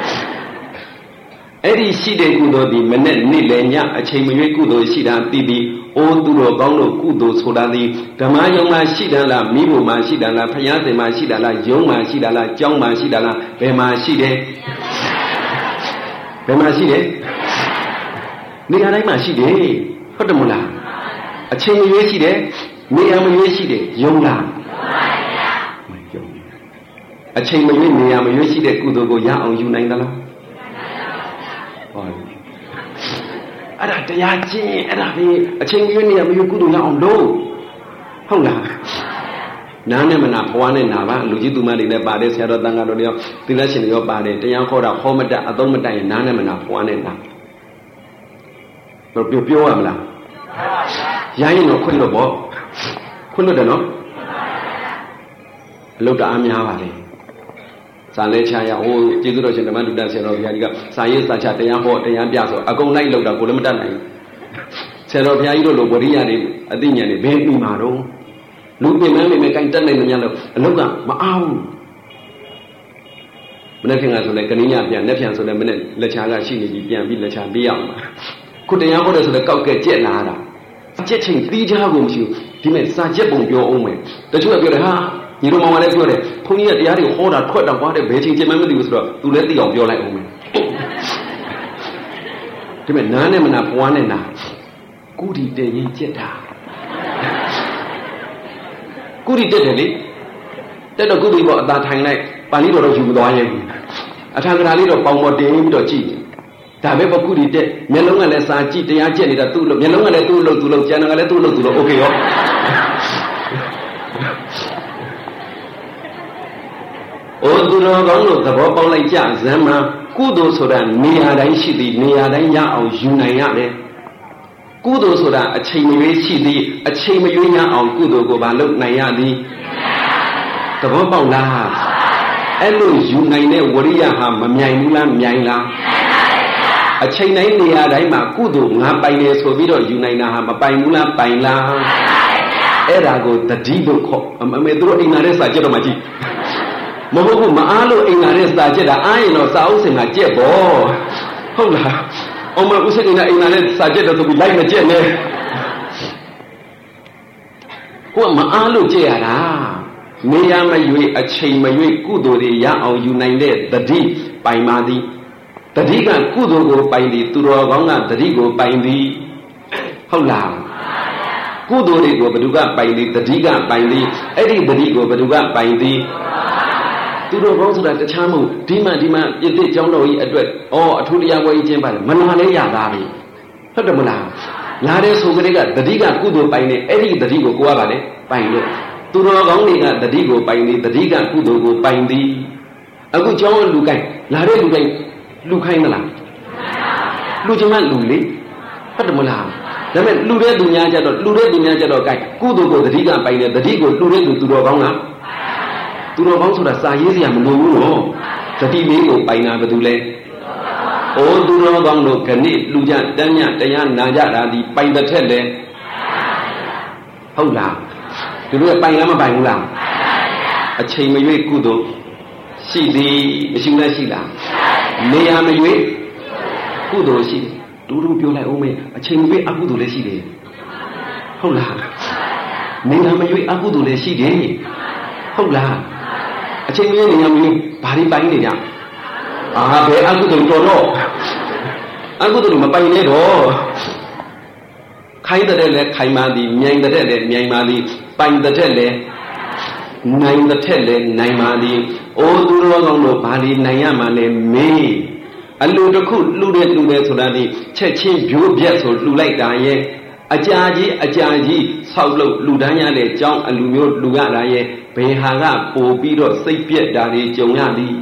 အဲ့ဒီရှိတဲ့ကုသိုလ်ဒီမနဲ့နေ့လည်းညအချိန်မရွေးကုသိုလ်ရှိတာတည်ပြီးအိုးသူတော်ကောင်းတို့ကုသိုလ်ဆိုတာဒီဓမ္မယုံမှာရှိတယ်လားမိဘမှာရှိတယ်လားဖယားသင်မှာရှိတယ်လားယုံမှာရှိတယ်လားကျောင်းမှာရှိတယ်လားဘယ်မှာရှိတယ်ဘယ်မှာရှိတယ်နေရာတိုင်းမှာရှိတယ်ဟုတ်တယ်မလားအချိန်မရွေးရှိတယ်နေရာမရွေးရှိတယ်ယုံလားမယုံအချိန်မရွေးနေရာမရွေးရှိတဲ့ကုသိုလ်ကိုရအောင်ယူနိုင်သလားဟောအဲ့ဒါတရားကျင့်အဲ့ဒါပဲအချိန်မရွေးနေရာမရွေးကုသိုလ်ရအောင်လုပ်ဟုတ်လားနားနဲ့မနာဘဝနဲ့နာပါလူကြီးသူမတွေလည်းပါတယ်ဆရာတော်တန်ခါတော်တွေရောသီလရှင်တွေရောပါတယ်တရားခေါ်တာဟောမတတ်အသုံးမတတ်ရင်နားနဲ့မနာဘဝနဲ့နာတော့ပြောပြောရမလားရိုင်းရင်တော့ခွင့်လို့ပေါ့ခွင့်လို့တယ်နော်အလုတ်တအားများပါလေစာလဲချရဟိုကျေးဇူးတော်ရှင်ဓမ္မတုတ္တဆရာတော်ဘုရားကြီးကစာရေးစာချတရားဟောတရားပြဆိုအကုန်လိုက်လောက်တာကိုလည်းမတတ်နိုင်ဆရာတော်ဘုရားကြီးတို့လိုဝရိယတွေအသိဉာဏ်တွေဘယ်ပြီးမှာတော့လူပြင်မန်းနေမယ်ကိုင်တက်နိုင်နေများလို့အလုတ်ကမအောင်မနေ့ကဆိုလည်းကဏိညာပြန်လက်ပြန်ဆိုလည်းမနေ့လက်ချာကရှိနေပြီပြန်ပြီးလက်ချာပေးရအောင်ခုတရားဟောတယ်ဆိုလည်းကောက်ကဲကြက်လာတာကြက်ချင်းတီးကြကုန်မရှိဘူးဒီမဲ့စာကြက်ပုံပြောအောင်မယ်တချို့ကပြောတယ်ဟာညီတော်မောင်လည်းပြောတယ်ဘုန်းကြီးကတရားတွေဟောတာထွက်တာကွာတဲ့ဘယ်ချင်းချင်းမှမသိဘူးဆိုတော့သူလည်းသိအောင်ပြောလိုက်အောင်မယ်ဒီမဲ့နားနဲ့မနာဘွားနဲ့နာကုတီတည်ရင်ကြက်တာကုတီတက်တယ်လေတက်တော့ကုတီပေါ်အသာထိုင်လိုက်ပါဠိတော်တော့ယူမသွားရဲ့ဘူးအထံကရာလေးတော့ပေါင်ပေါ်တင်ပြီးတော့ကြည့်ဒါပဲပကုတီတက်မျက်လုံးကလည်းစာကြည့်တရားကျက်နေတာသူ့လို့မျက်လုံးကလည်းသူ့လို့သူ့လို့ကျန်တယ်ကလည်းသူ့လို့သူ့လို့โอเคရောအိုသူတော်ကောင်းတို့သဘောပေါက်လိုက်ကြဇမ်းမှာကုသိုလ်ဆိုတာနေရာတိုင်းရှိသည်နေရာတိုင်းရအောင်ယူနိုင်ရတယ်ကုသိုလ်ဆိုတာအချိန်မရွေးရှိသည်အချိန်မရွေးရအောင်ကုသိုလ်ကိုဘာလုပ်နိုင်ရသည်သဘောပေါက်လားအဲ့လိုယူနိုင်တဲ့ဝရိယဟာမမြိုင်ဘူးလားမြိုင်လားအချိန်တိုင်းနေရာတိုင်းမှာကုသိုလ်ငါပိုင်တယ်ဆိုပြီးတော့ယူနိုင်တာဟာမပိုင်ဘူးလားပိုင်လားအဲ့ဒါကိုတတိလို့ခေါ်အမေတို့အိမ်နာတဲ့စာကြက်တော့မှကြည့်မဟုတ်ဘူးမအားလို့အိမ်နာတဲ့စာကြက်တာအားရင်တော့စာအုပ်စင်ကကြက်ပေါ့ဟုတ်လားအမဥစ္စာကိနာအိမ်နာတဲ့စာကြက်တော့သူလိုက်မကြက်နဲ့ကိုကမအားလို့ကြက်ရတာနေရာမရွေးအချိန်မရွေးကုသိုလ်တွေရအောင်ယူနိုင်တဲ့တတိပိုင်ပါသည်တတိကကုသိုလ်ကိုပိုင်သည်သူတော်ကောင်းကတတိကိုပိုင်သည်ဟုတ်လားကုသိုလ်တွေကိုဘယ်သူကပိုင်သည်တတိကပိုင်သည်အဲ့ဒီတတိကိုဘယ်သူကပိုင်သည်သူတော်ကောင်းဆိုတာတခြားမဟုတ်ဒီမှဒီမှပြည့်တဲ့ကျောင်းတော်ကြီးအတွက်ဩအထူးတရားပွဲကြီးကျင်းပါတယ်မလာလဲရသားပြီဟုတ်တယ်မလားလာတဲ့ဆိုကြတဲ့ကတတိကကုသိုလ်ပိုင်နေအဲ့ဒီတတိကိုကိုကပါလေပိုင်လို့သူတော်ကောင်းတွေကတတိကိုပိုင်သည်တတိကကုသိုလ်ကိုပိုင်သည်အခုကျောင်းလူကိုင်းလာတဲ့လူကိုင်းလူခိုင်းမလားလူချင်းမလူလေဟုတ်တယ်မလားဒါပေမဲ့လူတဲ့သူများကြတော့လူတဲ့သူများကြတော့ကိုင်းကုသိုလ်ကိုတတိကပိုင်တယ်တတိကိုလူတဲ့သူသူတော်ကောင်းလားသူတော်ကောင်းဆိုတာစာရေးစရာမလိုဘူးနော်တတိလေးကိုပိုင်တာဘာလို့လဲအိုးသူတော်ကောင်းတို့ခဏလူကြတန်းညတရားနာကြတာဒီပိုင်တဲ့ထက်လေဟုတ်လားသူတို့ပိုင်လားမပိုင်ဘူးလားအချိန်မရွေးကုသိုလ်ရှိသည်မရှိဘူးလားရှိလားနေရာမရွေးကုသိုလ်ရှိတူတူပြောလိုက်အောင်မေအချိန်မရွေးအကုသိုလ်လည်းရှိတယ်ဟုတ်လားနေရာမရွေးအကုသိုလ်လည်းရှိတယ်ဟုတ်လားအချိန်မရွေးနေရာမရွေးဘာတွေပိုင်နေကြအာဘယ်အကုသိုလ်တော်တော့အကုသိုလ်မပိုင်နဲ့တော့ခခိုင်းတဲ့လေခိုင်မာသည်မြိုင်တဲ့လေမြိုင်မာသည်ပိုင်တဲ့လေနိုင်တဲ့လေနိုင်မာသည်အိုသူတော်ကောင်းတို့ဘာဒီနိုင်ရမှာလဲမေးအလူတစ်ခုလှူတဲ့လှူတဲ့ဆိုတာဒီချက်ချင်းပြိုးပြက်ဆိုလှူလိုက်တာရဲ့အကြာကြီးအကြာကြီးဆောက်လို့လူတန်းရတဲ့ကြောင်းအလူမျိုးလှူရတာရဲ့ဘယ်ဟာကပို့ပြီးတော့စိတ်ပြက်တာတွေကြုံရသည်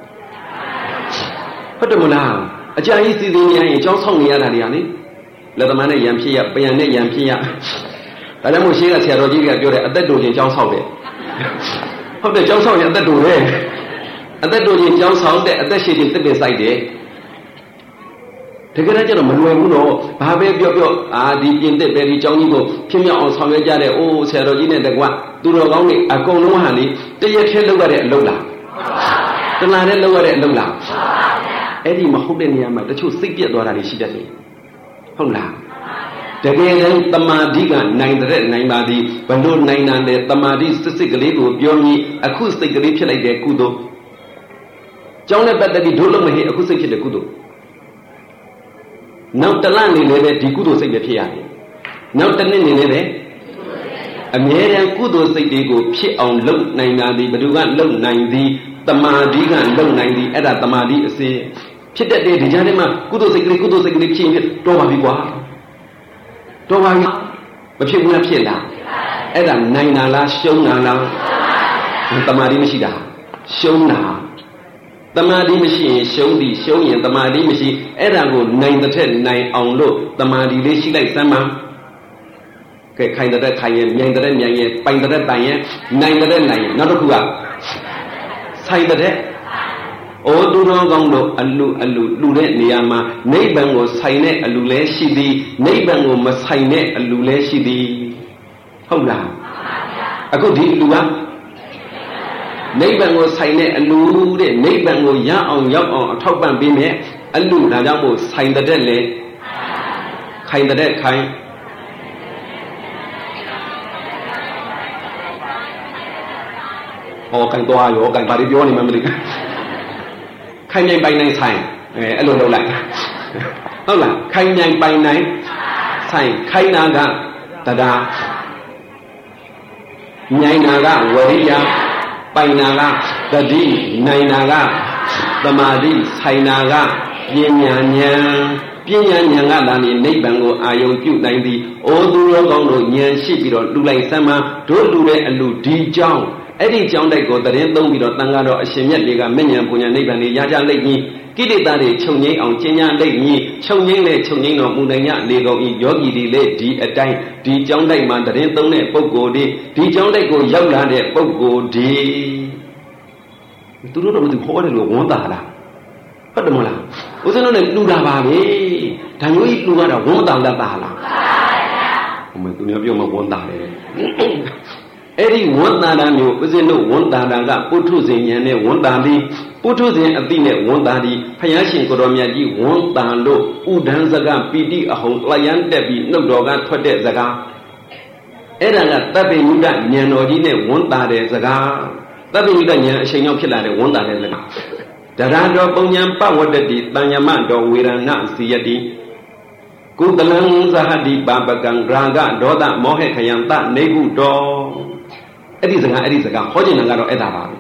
ဟုတ်တယ်မလားအကြာကြီးစီစဉ်နေရင်ကြောင်းဆောက်နေရတာတွေဟာလေလက်သမားနဲ့ရံဖြစ်ရပြန်နဲ့ရံဖြစ်ရဒါကြောင့်မို့ရှင်းကဆရာတော်ကြီးကပြောတယ်အသက်တိုခြင်းကြောင်းဆောက်တယ်ဟုတ်တယ်ကြောင်းဆောက်ရင်အသက်တိုပဲအသက်တိုခြင်းကြောင်းဆောက်တဲ့အသက်ရှိခြင်းတစ်ပင်စိုက်တယ်တကယ်တော့ကျတော့မလွယ်ဘူးတော့ဘာပဲပြောပြောအာဒီပြင်သစ်ပဲဒီเจ้าကြီးကိုဖြစ်မြောက်အောင်ဆောင်ရွက်ကြတဲ့အိုးဆရာတော်ကြီးနဲ့တကွသူတော်ကောင်းတွေအကုန်လုံးဟာလေတရက်ထဲလောက်ရတဲ့အလုပ်လားတလားနဲ့လောက်ရတဲ့အလုပ်လားအဲ့ဒီမဟုတ်တဲ့နေရာမှာတချို့စိတ်ပြက်သွားတာတွေရှိတတ်တယ်ဟုတ်လားတကယ်လည်းတမာတိကနိုင်တဲ့နိုင်ပါသည်ဘလို့နိုင်တာလဲတမာတိစစ်စစ်ကလေးကိုပြောပြီးအခုစိတ်ကလေးဖြစ်လိုက်တဲ့ကုသိုလ်เจ้าနဲ့ပတ်သက်ပြီးဒုလုံးမဟိအခုစိတ်ဖြစ်တဲ့ကုသိုလ်နောက်တလနေလည်းပဲဒီကုသိုလ်စိတ်ပဲဖြစ်ရတယ်နောက်တစ်နှစ်နေလည်းပဲအမြဲတမ်းကုသိုလ်စိတ်တွေကိုဖြစ်အောင်လုပ်နိုင်တာဒီဘယ်သူကလုပ်နိုင်သည်တမာတိကလုပ်နိုင်သည်အဲ့ဒါတမာတိအစေဖြစ်တတ်တဲ့ဒီကြားထဲမှာကုသိုလ်စိတ်ကလေးကုသိုလ်စိတ်ကလေးဖြစ်ရင်တော့ပါပြီကွာတော့ပါပြီမဖြစ်ဘူးလားဖြစ်လားအဲ့ဒါနိုင်တာလားရှုံးတာလားတမာတိမရှိတာရှုံးတာတမာတိမရှိရင်ရှုံးသည်ရှုံးရင်တမာတိမရှိအဲ့ဒါကိုနိုင်တဲ့ထက်နိုင်အောင်လို့တမာတိလေးရှိလိုက်စမ်းပါကဲခိုင်တဲ့ခိုင်ရင်မြိုင်တဲ့မြိုင်ရင်ပိုင်တဲ့ပိုင်ရင်နိုင်တဲ့နိုင်ရင်နောက်တစ်ခုကဆိုင်တဲ့အိုသူတော်ကောင်းတို့အလူအလူလူတဲ့နေရာမှာနိဗ္ဗာန်ကိုဆိုင်တဲ့အလူလည်းရှိသည်နိဗ္ဗာန်ကိုမဆိုင်တဲ့အလူလည်းရှိသည်ဟုတ်လားအခုဒီအလူကနိဗ္ဗာန်ကိုဆိုင်တဲ့အလူတဲ့နိဗ္ဗာန်ကိုရအောင်ရောက်အောင်အထောက်ပံ့ပေးမယ်အလူဒါကြောင့်မို့ဆိုင်တဲ့လေခိုင်တဲ့ခိုင်ဟောကန်သွားရောကန်ပါရီပြောနေမှမသိခိုင်မြိုင်ပိုင်နိုင်ဆိုင်အဲအဲ့လိုလုပ်လိုက်ဟုတ်လားခိုင်မြိုင်ပိုင်နိုင်ဆိုင်ခိုင်နာကတရားမြိုင်နာကဝရိယပိုင်နာကတတိနိုင်နာကသမာဓိဆိုင်နာကပညာဉာဏ်ပညာဉာဏ်ကသာနေနိဗ္ဗာန်ကိုအာယုံပြုနိုင်သည်အိုသူတော်ကောင်းတို့ဉာဏ်ရှိပြီးတော့လူလိုက်စမ်းမတို့လူတဲ့အလူဒီကြောင်းအဲ့ဒီကြောင်းတိုက်ကိုတရင်သုံးပြီးတော့တန်ဃာတော်အရှင်မြတ်တွေကမဉ္ဇဉ်ပူညာနိဗ္ဗာန်ကိုရကြလိမ့်မည်ကိလေသာတွေချုပ်ငိမ့်အောင်ကျင့်ကြလိမ့်မည်ချုပ်ငိမ့်လေချုပ်ငိမ့်တော်မူနိုင်ကြနေကုန်ဤယောဂီတွေလည်းဒီအတိုင်းဒီကြောင်းတိုက်မှာတရင်သုံးတဲ့ပုဂ္ဂိုလ်တွေဒီကြောင်းတိုက်ကိုရောက်လာတဲ့ပုဂ္ဂိုလ်တွေသူတို့တော့မသိဟောတယ်လို့ဝန်တာလားဟုတ်တယ်မလားဦးဇင်းတို့လည်းလူတာပါပဲဒါမျိုးကြီးလူကတော့ဝန်တာလက်တာလားဟိုမှာသူများပြောမှဝန်တာတယ်အဲ့ဒီဝန်တာတာမျိုးဦးဇင်းတို့ဝန်တာတာကပုထုဇဉ်ဉာဏ်နဲ့ဝန်တာသည်ပုထုဇဉ်အတိနဲ့ဝန်တာသည်ဖယားရှင်ကိုတော်မြတ်ကြီးဝန်တာလို့ဥဒန်းစကားပီတိအဟုံလျံတက်ပြီးနှုတ်တော်ကထွက်တဲ့စကားအဲ့ဒါကတပ်ပိညုတဉာဏ်တော်ကြီးနဲ့ဝန်တာတဲ့စကားတပ်ပိညုတဉာဏ်အချိန်ရောက်ဖြစ်လာတဲ့ဝန်တာတဲ့စကားတရာတော်ပုံညာပဝတ္တိတဉ္ညမတော်ဝေရဏစီယတိကုသလံဇဟတိပါပကံရာဂဒေါသမောဟခယံတနေဟုတော်အဲ့ဒီစကားအဲ့ဒီစကားဟောခြင်းကကတော့အဲ့ဒါပါပဲ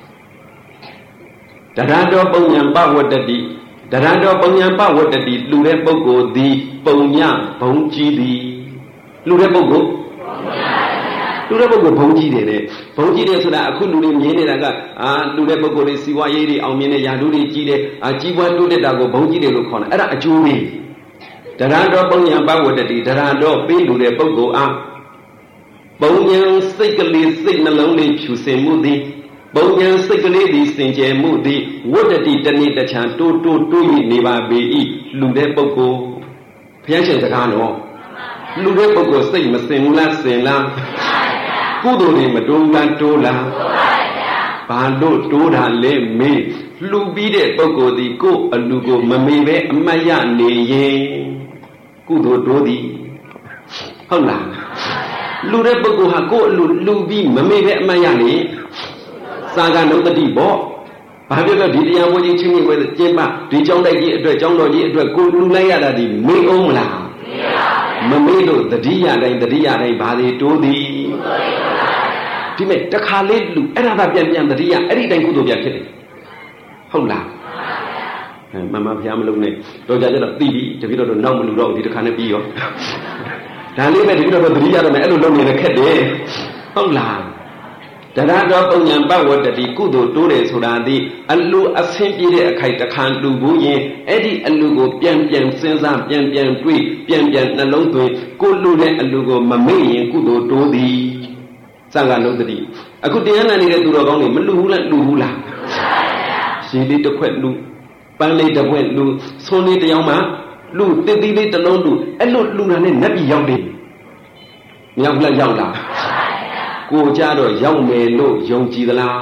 တရာတော်ပုံညာပဝတ္တိတရာတော်ပုံညာပဝတ္တိလူတဲ့ပုဂ္ဂိုလ်သည်ပုံညာဘုံကြီးသည်လူတဲ့ပုဂ္ဂိုလ်လူတဲ့ပုဂ္ဂိုလ်ဘုံကြီးတယ်လေဘုံကြီးတယ်ဆိုတာအခုလူတွေမြင်နေတာကအာလူတဲ့ပုဂ္ဂိုလ်တွေစီဝါရေးတွေအောင်မြင်တဲ့ယာတုတွေကြီးတယ်အာကြီးပွားတိုးတက်တာကိုဘုံကြီးတယ်လို့ခေါ်တယ်အဲ့ဒါအကျိုးပဲတရာတော်ပုံညာပဝတ္တိတရာတော်ပေးလူတဲ့ပုဂ္ဂိုလ်အားပုံညာစိတ်ကလေးစိတ်နှလုံးလေးဖြူစင်မှုသည်ပုံညာစိတ်ကလေးသည်စင်ကြယ်မှုသည်ဝတ္တိတဏိတချံတိုးတိုးတိုး၍နေပါပေ၏လူတဲ့ပုဂ္ဂိုလ်ဘုရားရှင်စကားတော်လူတဲ့ပုဂ္ဂိုလ်စိတ်မစင်ဘူးလားစင်လားကုသိုလ်တွေမတိုးလားတိုးလားဘာလို့တိုးတာလဲမေးလှူပြီးတဲ့ပုဂ္ဂိုလ်သည်ကိုယ်အလူကိုမမေ့ပဲအမတ်ရနေရင်ကုသိုလ်တိုးသည်ဟုတ်လားလူတဲ့ပုဂ္ဂိုလ်ဟာကိုယ်အလူလူပြီးမမေ့ပဲအမတ်ရနေစာကနုတ္တိပေါ့ဘာဖြစ်လို့ဒီတရားဝေကြီးချင်းချင်းဝဲကျင်းပဒီကြောင်းတိုက်ကြီးအတွက်ကြောင်းတော်ကြီးအတွက်ကိုလူလိုက်ရတာဒီမေ့အောင်မလားမမေ့လို့တတိယတိုင်းတတိယတိုင်းဘာတွေတိုးသည်ဒီမဲ့တခါလေးလူအဲ့ဒါကပြန်ပြန်တတိယအဲ့ဒီတိုင်းကုသိုလ်ပြန်ဖြစ်တယ်ဟုတ်လားအဲမမဖျားမလုံးနဲ့တော့ကြကြတော့သိပြီတပည့်တော်တို့နောက်မလူတော့ဒီတစ်ခါနဲ့ပြီးရောဒါလေးပဲတပည့်တော်တို့တတိယတော့မယ်အဲ့လိုလုပ်နေတဲ့ခက်တယ်ဟုတ်လားတရတော်ပုံညာပဝတ္တိကုသိုလ်တိုးတယ်ဆိုတာဒီအလူအဆင်းပြေတဲ့အခိုက်တခါလူဘူးရင်အဲ့ဒီအလူကိုပြန်ပြန်စဉ်းစားပြန်ပြန်တွေးပြန်ပြန်နှလုံးသွင်းကိုလူတဲ့အလူကိုမမေ့ရင်ကုသိုလ်တိုးသည်စံဃာလုံးတတိအခုတရားနာနေတဲ့သူတော်ကောင်းတွေမလူဘူးလားလူဘူးလားရေလေးတစ်ခွက်လူပန်းလေးတစ်ခွက်လူဆွန်းလေးတစ်ယောက်မှလူတစ်သီးလေးတစ်လုံးလူအဲ့လိုလူနာနဲ့နတ်ပြည်ရောက်တယ်မြောက်လက်ရောက်လားကိုကြတော့ရောက်မယ်လို့ယုံကြည်သလား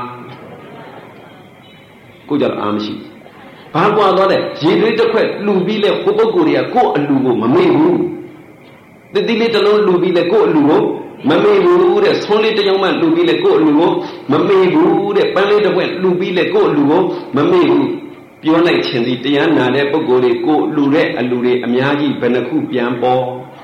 ကိုကြတော့အာမရှိဘာကွာသွားတဲ့ရေလေးတစ်ခွက်လူပြီးလဲဟိုပုဂ္ဂိုလ်တွေကကို့အလူကိုမမေ့ဘူးတတိလေးတစ်လုံးလူပြီးလဲကို့အလူကိုမမေ့ဘူးတဲ့ဆွန်းလေးတစ်ယောက်မှလူပြီးလဲကို့အလူကိုမမေ့ဘူးတဲ့ပန်းလေးတစ်ခွက်လူပြီးလဲကို့အလူကိုမမေ့ဘူးပြောလိုက်ခြင်းဒီတရားနာတဲ့ပုဂ္ဂိုလ်တွေကိုလူတဲ့အလူတွေအများကြီးဘယ်နှခုပြန်ပေါ်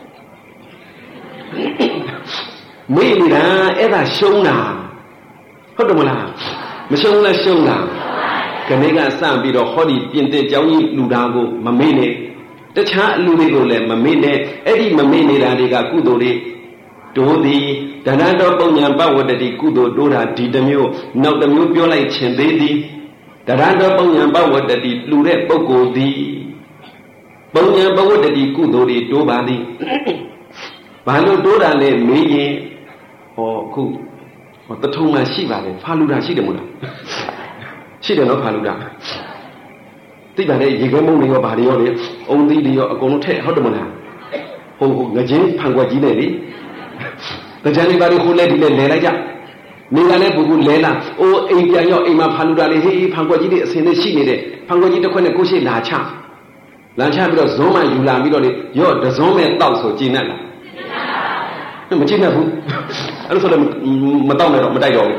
မေ့နေတာအဲ့ဒါရှုံးတာဟုတ်တယ်မလားမရှုံးလဲရှုံးတာခဏကစပြီးတော့ဟောဒီပြင်တဲ့เจ้าကြီးလူသားကိုမမေ့နဲ့တခြားအလူတွေကိုလည်းမမေ့နဲ့အဲ့ဒီမမေ့နေတာတွေကကုသိုလ်တွေတိုးသည်ဒဏ္ဍတော်ပုံညာပဝတ္တိကုသိုလ်တိုးတာဒီတစ်မျိုးနောက်တစ်မျိုးပြောလိုက်ခြင်းသေးသည်ဒရန္တပုံညာပဝတ္တိလူတဲ့ပုဂ္ဂိုလ်သည်ပုံညာပဝတ္တိကုသိုလ်တွေတိုးပါသည်ဘာလို့တိုးတာလဲမေးရင်ဟောအခုဟောတထုံမှရှိပါလေဖာလူတာရှိတယ်မို့လားရှိတယ်နော်ဖာလူတာသိပါလေရေခဲမုံတွေရောဘာတွေရောလေအုံသီးတွေရောအကုန်လုံးထည့်ဟုတ်တယ်မို့လားဟိုဟိုငချင်းဖန်ခွက်ကြီးနဲ့လေတကြံလေးပါတွေခိုးလဲဒီလဲလဲလိုက်ကြနေကလည်းပုဂ္ဂိုလ်လဲလာအိုးအိမ်ပြန်ရောက်အိမ်မှာဖန်လူတာလေးဟေးဖန်ခွက်ကြီးတွေအစင်းနဲ့ရှိနေတဲ့ဖန်ခွက်ကြီးတစ်ခွက်နဲ့ကိုရှိလာချလာချပြီးတော့ဇုံးမှယူလာပြီးတော့လေရော့တဇုံးမဲ့တောက်ဆိုကျင်းနဲ့လားမကျင်းနဲ့ဘူးအဲ့လိုဆိုတော့မတောက်နဲ့တော့မတိုက်တော့ဘူး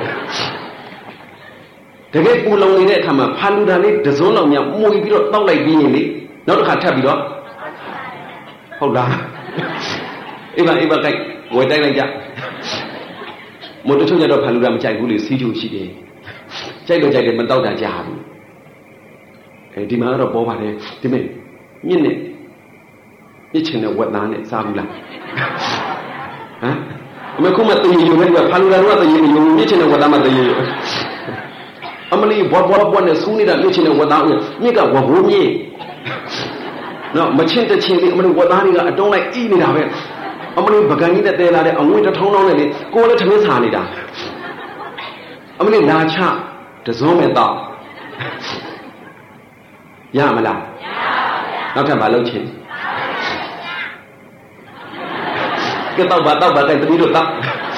တကယ်ပူလုံနေတဲ့အခါမှာဖန်လူတာလေးတဇုံးလောက်များမှုပြီးတော့တောက်လိုက်ပြီးရင်လေနောက်တစ်ခါထပ်ပြီးတော့ဟုတ်လားအေးပါအေးပါတိုက်ဝယ်တိုက်လိုက်ကြမတချို့ကြတော့ဖန်လူတာမကြိုက်ဘူးလေစီးချိုရှိတယ်ကြိုက်တော့ကြိုက်တယ်မတောက်တာကြားဘူးအဲဒီမှာတော့ပေါ်ပါတယ်ဒီမဲ့မြင့်နဲ့မြင့်ချင်တဲ့ဝက်သားနဲ့စားဘူးလားဟမ်အမေခုမှတည်ယူနေတယ်ဖန်လူတာတော့တည်ယူနေမြင့်ချင်တဲ့ဝက်သားမှတည်ယူအမလီဘွားဘွားဘွားနဲ့စူးနေတာမြင့်ချင်တဲ့ဝက်သားမြင့်ကဝဘိုးမြင့်နော်မချင်းတချင်းလေးအမလီဝက်သားတွေကအတုံးလိုက်အီးနေတာပဲအမလေးပကံကြီးနဲ့တဲလာတဲ့အငွေတစ်ထောင်းထောင်းနဲ့လေကိုယ်လည်းထမင်းစားနေတာအမလေးလာချတစုံးမဲ့တော့ရမလားရပါဗျာနောက်ထပ်မလုပ်ချင်ကဲတော့ပါတော့ပါကဲတတိတို့တော့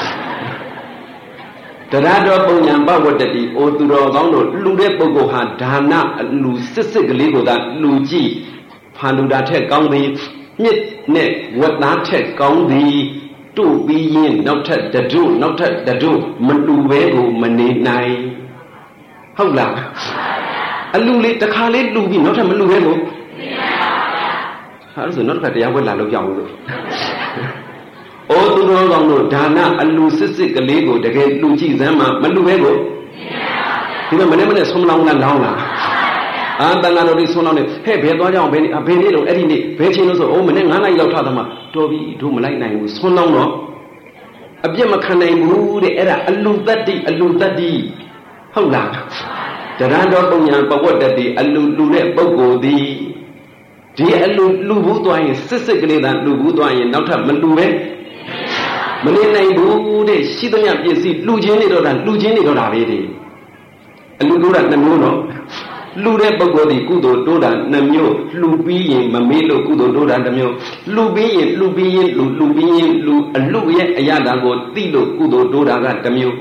တရတော်ပုံညာပဝတ္တိအိုသူတော်ကောင်းတို့လှူတဲ့ပုဂ္ဂိုလ်ဟာဒါနလူစစ်စစ်ကလေးကိုသာလှူကြည့်ဖန်လူတာထက်ကောင်းသည်မြစ်နဲ့ဝတ်သားထက်ကောင်းသည်တို့ပြီးရင်နောက်ထပ်တဒုနောက်ထပ်တဒုမလူပဲကိုမနေနိုင်ဟုတ်လားအလူလေးတစ်ခါလေးလူပြီးနောက်ထပ်မလူပဲကိုမနေပါဘူးဟာလို့ဆိုနောက်တစ်ခါတရားဝဲလာလို့ကြောက်လို့အိုသူတော်ကောင်းတို့ဒါနအလူစစ်စစ်ကလေးကိုတကယ်လူကြည့်စမ်းမှမလူပဲကိုမနေပါဘူးဒီမှာမနေ့မနေ့ဆုံးလောင်းလားလောင်းလားအာတန်ဃာတော်တွေဆုံးတော့နေဟဲ့ဘယ်သွားကြအောင်ဘယ်ဘယ်နေ့လို့အဲ့ဒီနေ့ဘယ်ချိန်လို့ဆိုအိုးမနေ့ငါးနာရီလောက်ထားသမှာတော်ပြီတို့မလိုက်နိုင်ဘူးဆုံးတော့တော့အပြစ်မခံနိုင်ဘူးတဲ့အဲ့ဒါအလူတတ္တိအလူတတ္တိဟုတ်လားတရန္တော်ပုံညာပဝတ္တိအလူလူတဲ့ပုဂ္ဂိုလ်သည်ဒီအလူလူဘူးသွားရင်စစ်စစ်ကလေးသာလူဘူးသွားရင်နောက်ထပ်မလူပဲမနေနိုင်ဘူးတဲ့ရှိသမျှပစ္စည်းလူချင်းနေတော့တာလူချင်းနေတော့တာပဲတဲ့အလူတို့ကနှမျိုးတော့လူတဲ့ပုဂ္ဂိုလ်ဒီကုသိုလ်တိုးတာနှမျိုးလူပြီးရင်မမေ့လို့ကုသိုလ်တိုးတာတစ်မျိုးလူပြီးရင်လူပြီးရင်လူလူပြီးရင်လူအလူရဲ့အရာတာကိုသိလို့ကုသိုလ်တိုးတာကတစ်မျိုး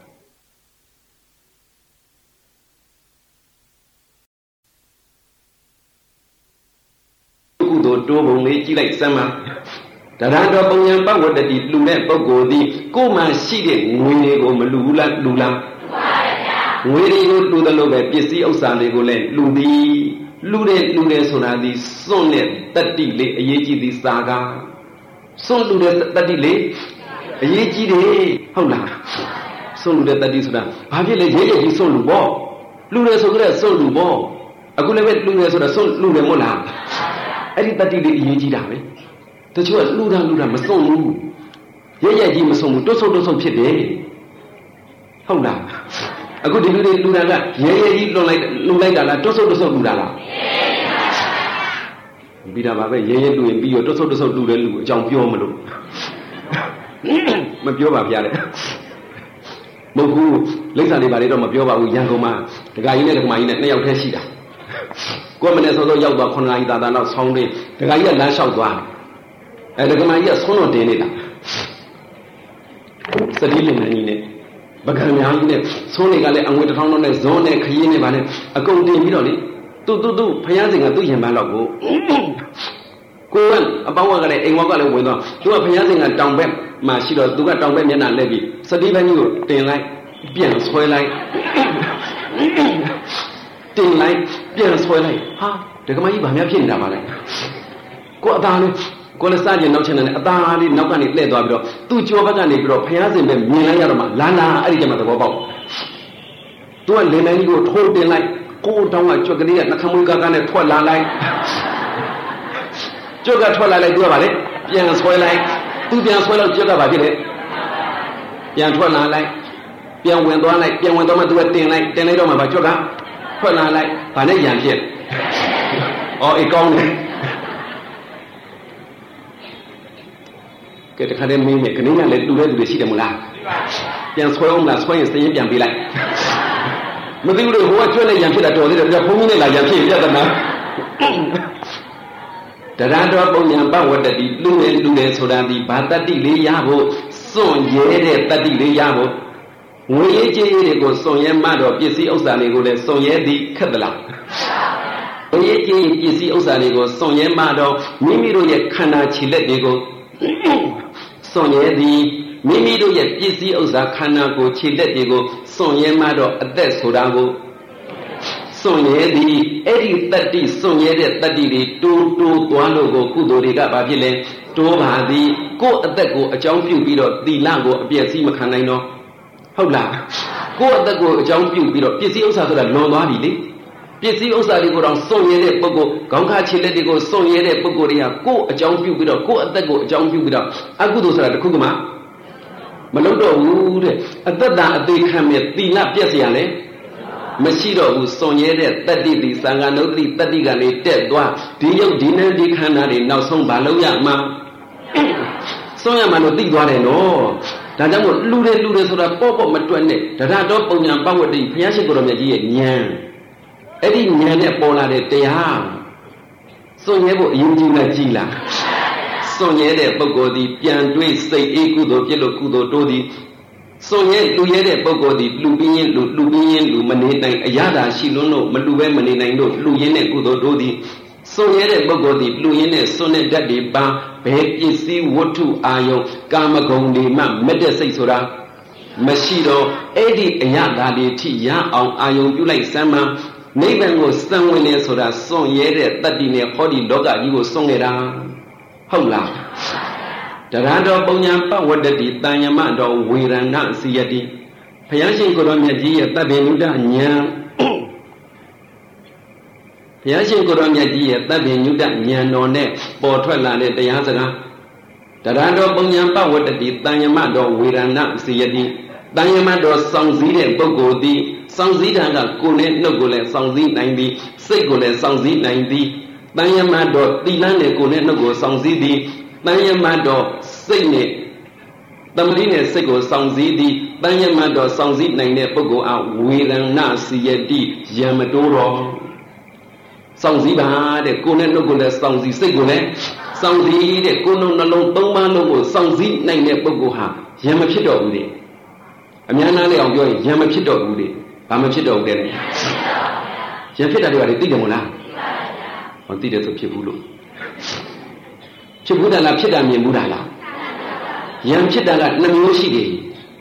ကုသိုလ်တိုးပုံလေးကြည့်လိုက်စမ်းပါတရန္တော်ပုံညာပဝတ္တိလူတဲ့ပုဂ္ဂိုလ်ဒီကိုယ်မှရှိတဲ့ငွေတွေကိုမလူဘူးလားလူလားငွေတွေကိုလူတယ်လို့ပဲပစ္စည်းဥစ္စာတွေကိုလည်းလူသည်လူတဲ့လူတဲ့ဆိုတာဒီစွန့်တဲ့တတ္တိလေးအရေးကြီးသည်စာကားစွန့်လူတဲ့တတ္တိလေအရေးကြီးတယ်ဟုတ်လားစွန့်လူတဲ့တတ္တိဆိုတာဘာဖြစ်လဲရဲရဲကြီးစွန့်လူပေါ့လူတယ်ဆိုကြတဲ့စွန့်လူပေါ့အခုလည်းပဲလူတယ်ဆိုတာစွန့်လူတယ်မဟုတ်လားအဲ့ဒီတတ္တိလေးအရေးကြီးတာပဲတချို့ကလူတာလူတာမစွန့်ဘူးရဲရဲကြီးမစွန့်ဘူးတွတ်ဆုပ်တွတ်ဆုပ်ဖြစ်တယ်ဟုတ်လားအခုဒီလူတွေလူတာကရဲရဲကြီးလွန်လိုက်လူလိုက်တာလားတွတ်ဆုပ်တွတ်ဆုပ်လူတာလားပြီးတာပါပဲရဲရဲလူရင်ပြီးတော့တွတ်ဆုပ်တွတ်ဆုပ်လူတဲ့လူကိုအကြောင်းပြောမလို့မပြောပါဗျာလေမဟုတ်ဘူးလိမ့်စာတွေပါလေတော့မပြောပါဘူးရန်ကုန်မှာဒကာကြီးနဲ့ဒကာမကြီးနဲ့နှစ်ယောက်တည်းရှိတာကိုယ်မနဲ့စောစောရောက်သွားခုနှစ်နာရီသာသာတော့ဆောင်းနေဒကာကြီးကလမ်းလျှောက်သွားအဲဒကာမကြီးကဆုံးတော့တင်းနေတာစတိလင်နေနဲ့ပကံများကြီးနဲ့ဆုံးနေကလည်းအငွေတစ်ထောင်တော့နဲ့ဇွန်းနဲ့ခရီးနဲ့ပါနဲ့အကုန်တင်ပြီးတော့လေသူ့သူ့သူ့ဖယားစင်ကသူ့ရင်ပန်းတော့ကိုကိုကအပေါင်းကလည်းအိမ်ဝက်ကလည်းဝင်တော့သူကဖယားစင်ကတောင်ဘက်မှာရှိတော့သူကတောင်ဘက်မျက်နှာလှည့်ပြီးစတိပန်းကြီးကိုတင်လိုက်ပြန်ဆွဲလိုက်တင်လိုက်ပြန်ဆွဲလိုက်ဟာဒကမကြီးဗာများဖြစ်နေတာပါလဲကိုအသားလေးကိုလည်းစားကျင်နောက်ချင်တယ်အသားလေးနောက်ကနေလှည့်သွားပြီးတော့သူ့ကြောဘက်ကနေပြီးတော့ဖယားစင်ပဲမြင်လိုက်ရတော့မှလာလာအဲ့ဒီကျမှသဘောပေါက်သူကလေမန်းကြီးကိုထိုးတင်လိုက်ကိုတောင်းကကြွက်ကလေးကနှခမွေးကားကားနဲ့ထွက်လာလိုက်ကြွက်ကထွက်လာလိုက်သူကဗာလေပြန်ဆွဲလိုက်သူပြန်ဆွဲတော့ကြွက်ကဗာဖြစ်တယ်ပြန်ထွက်လာလိုက်ပြန်ဝင်သွားလိုက်ပြန်ဝင်သွားမှသူကတင်လိုက်တင်လိုက်တော့မှဗာကြွက်ကထွက်လာလိုက်ဗာနဲ့ရံဖြစ်ဩအေးကောင်းတယ်ကဲတခါတည်းမင်းနဲ့ခဏနဲ့လည်းတူတဲ့သူတွေရှိတယ်မလားပြန်ဆွဲအောင်လားဆွဲရင်စရင်ပြန်ပေးလိုက်မသိဘူးလို့ဟိုကကျွတ်နဲ့ရံဖြစ်တာတော်သေးတယ်ပြဘုန်းကြီးနဲ့လာရံဖြစ်ပြတ်တယ်နော်တရတော်ပုံညာပဝတ္တိလူနဲ့လူနဲ့ဆိုတာဒီဘာတတ္တိလေးရဖို့စွန့်ရဲတဲ့တတ္တိလေးရဖို့ငွေရေးကြေးရေးတွေကိုစွန့်ရဲမှတော့ပစ္စည်းဥစ္စာတွေကိုလည်းစွန့်ရဲသည်ခက်သလားငွေရေးကြေးရေးပစ္စည်းဥစ္စာတွေကိုစွန့်ရဲမှတော့မိမိတို့ရဲ့ခန္ဓာခြေလက်တွေကိုစွန့်ရဲသည်မိမိတို့ရဲ့ပစ္စည်းဥစ္စာခန္ဓာကိုယ်ခြေလက်တွေကိုစွန့်ရဲမှတော့အသက်ဆိုတာကိုစွန့်ရဲသည်အဲ့ဒီတတ္တိစွန့်ရဲတဲ့တတ္တိတွေတိုးတိုးသွားလို့ကိုကုသိုလ်တွေကဘာဖြစ်လဲတိုးပါသည်ကိုယ့်အသက်ကိုအကြောင်းပြုပြီးတော့သီလကိုအပြည့်စည်းမခံနိုင်တော့ဟုတ်လားကိုယ့်အသက်ကိုအကြောင်းပြုပြီးတော့ပစ္စည်းဥစ္စာဆိုတာလွန်သွားပြီလေပစ္စည်းဥစ္စာတွေကိုတော့စွန့်ရဲတဲ့ပုဂ္ဂိုလ်ခေါင်းခါခြေလက်တွေကိုစွန့်ရဲတဲ့ပုဂ္ဂိုလ်တွေကကိုယ့်အကြောင်းပြုပြီးတော့ကိုယ့်အသက်ကိုအကြောင်းပြုပြီးတော့အကုသိုလ်ဆိုတာတစ်ခုကမှမလုပ်တော့ဘူးတဲ့အသက်တာအသေးခံမဲ့သီလပြည့်စရာလေမရှိတော့ဘူးစွန့်ရဲတဲ့တတ္တိတိသံဃာနုတ္တိတတ္တိကနေတက်သွားဒီရုပ်ဒီနံဒီခန္ဓာတွေနောက်ဆုံးဘာလုပ်ရမှာစွန့်ရမှာလို့သိသွားတယ်နော်ဒါကြောင့်မို့လူတယ်လူတယ်ဆိုတာပေါ့ပေါ့မတွက်နဲ့တရတော်ပုံညာပဝတ္တိဘုရားရှိခိုးတော်မြတ်ကြီးရဲ့ဉာဏ်အဲ့ဒီဉာဏ်နဲ့ပေါ်လာတဲ့တရားစွန့်ရဲဖို့အရင်ကြီးလားကြီးလားစွန့်ရဲတဲ့ပုဂ္ဂိုလ်ဒီပြန်တွေးစိတ်အေးကုသိုလ်ပြည့်လို့ကုသိုလ်တိုးသည်စွန့်ရဲလူရဲတဲ့ပုဂ္ဂိုလ်ဒီလူပြင်းရင်လူလူပြင်းရင်လူမနေနိုင်အရသာရှိလွန်းလို့မလူပဲမနေနိုင်လို့လူရင်းတဲ့ကုသိုလ်တိုးသည်စွန့်ရဲတဲ့ပုဂ္ဂိုလ်ဒီလူရင်းတဲ့စွန့်တဲ့ဓာတ်တွေပါဘယ်ပစ္စည်းဝတ္ထုအာယုံကာမဂုဏ်တွေမှမက်တဲ့စိတ်ဆိုတာမရှိတော့အဲ့ဒီအရသာတွေထိရအောင်အာယုံပြုလိုက်စမ်းမှနိဗ္ဗာန်ကိုစံဝင်နေဆိုတာစွန့်ရဲတဲ့တတ္တိနဲ့ဟောဒီလောကကြီးကိုစွန့်နေတာဟုတ်လားတရတော်ပုံညာပဝတ္တိတန်ယမတော်ဝေရဏစီယတိဘုရားရှင်ကိုယ်တော်မြတ်ကြီးရဲ့တပ္ပေနုဒဉာဏ်ဘုရားရှင်ကိုယ်တော်မြတ်ကြီးရဲ့တပ္ပေနုဒဉာဏ်တော်နဲ့ပေါ်ထွက်လာတဲ့တရားစကားတရတော်ပုံညာပဝတ္တိတန်ယမတော်ဝေရဏစီယတိတန်ယမတော်စောင့်စည်းတဲ့ပုဂ္ဂိုလ်သည်စောင့်စည်းတာကကိုယ်နဲ့နှုတ်ကိုလည်းစောင့်စည်းနိုင်သည်စိတ်ကိုလည်းစောင့်စည်းနိုင်သည်တန်ယမတော်သီလနဲ့ကိုယ်နဲ့နှုတ်ကိုစောင့်စည်းသည်တန်ယမတော်စိတ်နဲ့တမတိနဲ့စိတ်ကိုစောင့်စည်းသည်တန်ယမတော်စောင့်စည်းနိုင်တဲ့ပုဂ္ဂိုလ်အားဝေရဏစီယတိယံမတိုးတော်စောင့်စည်းပါတဲ့ကိုယ်နဲ့နှုတ်ကိုလည်းစောင့်စည်းစိတ်ကိုလည်းစောင့်စည်းတဲ့ကိုယ်နှုတ်နှလုံးသုံးပါးလုံးကိုစောင့်စည်းနိုင်တဲ့ပုဂ္ဂိုလ်ဟာယံမဖြစ်တော့ဘူးတဲ့အများနာလေးအောင်ပြောရင်ယံမဖြစ်တော့ဘူးတဲ့ဘာမဖြစ်တော့ဘူးတဲ့ယံဖြစ်တာတွေကသိတယ်မို့လားဟောသိတယ်ဆိုဖြစ်ဘူးလို့ဖြစ်ဘူးတာလားဖြစ်တာမြင်ဘူးတာလားယံဖြစ်တာကနှစ်မျိုးရှိတယ်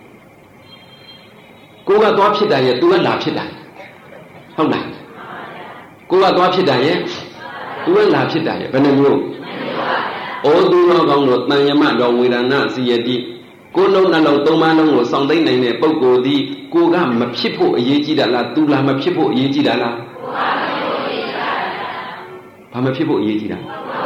ကိုကသွားဖြစ်တာရဲ့သူကလာဖြစ်တာဟုတ်လားကိုကသွားဖြစ်တာရဲ့သူကလာဖြစ်တာရဲ့ဘယ်နှမျိုးဩသူတော်ကောင်းတို့တန်ယမတော်ဝေဒနာစီယတိကိုယ်လုံးနှလုံးသုံးပါးလုံးကိုစောင့်သိမ့်နိုင်တဲ့ပုဂ္ဂိုလ်သည်ကိုကမဖြစ်ဖို့အရေးကြီးတာလားသူလားမဖြစ်ဖို့အရေးကြီးတာလားဘာမဖြစ်ဖို့အရေးကြီးတာ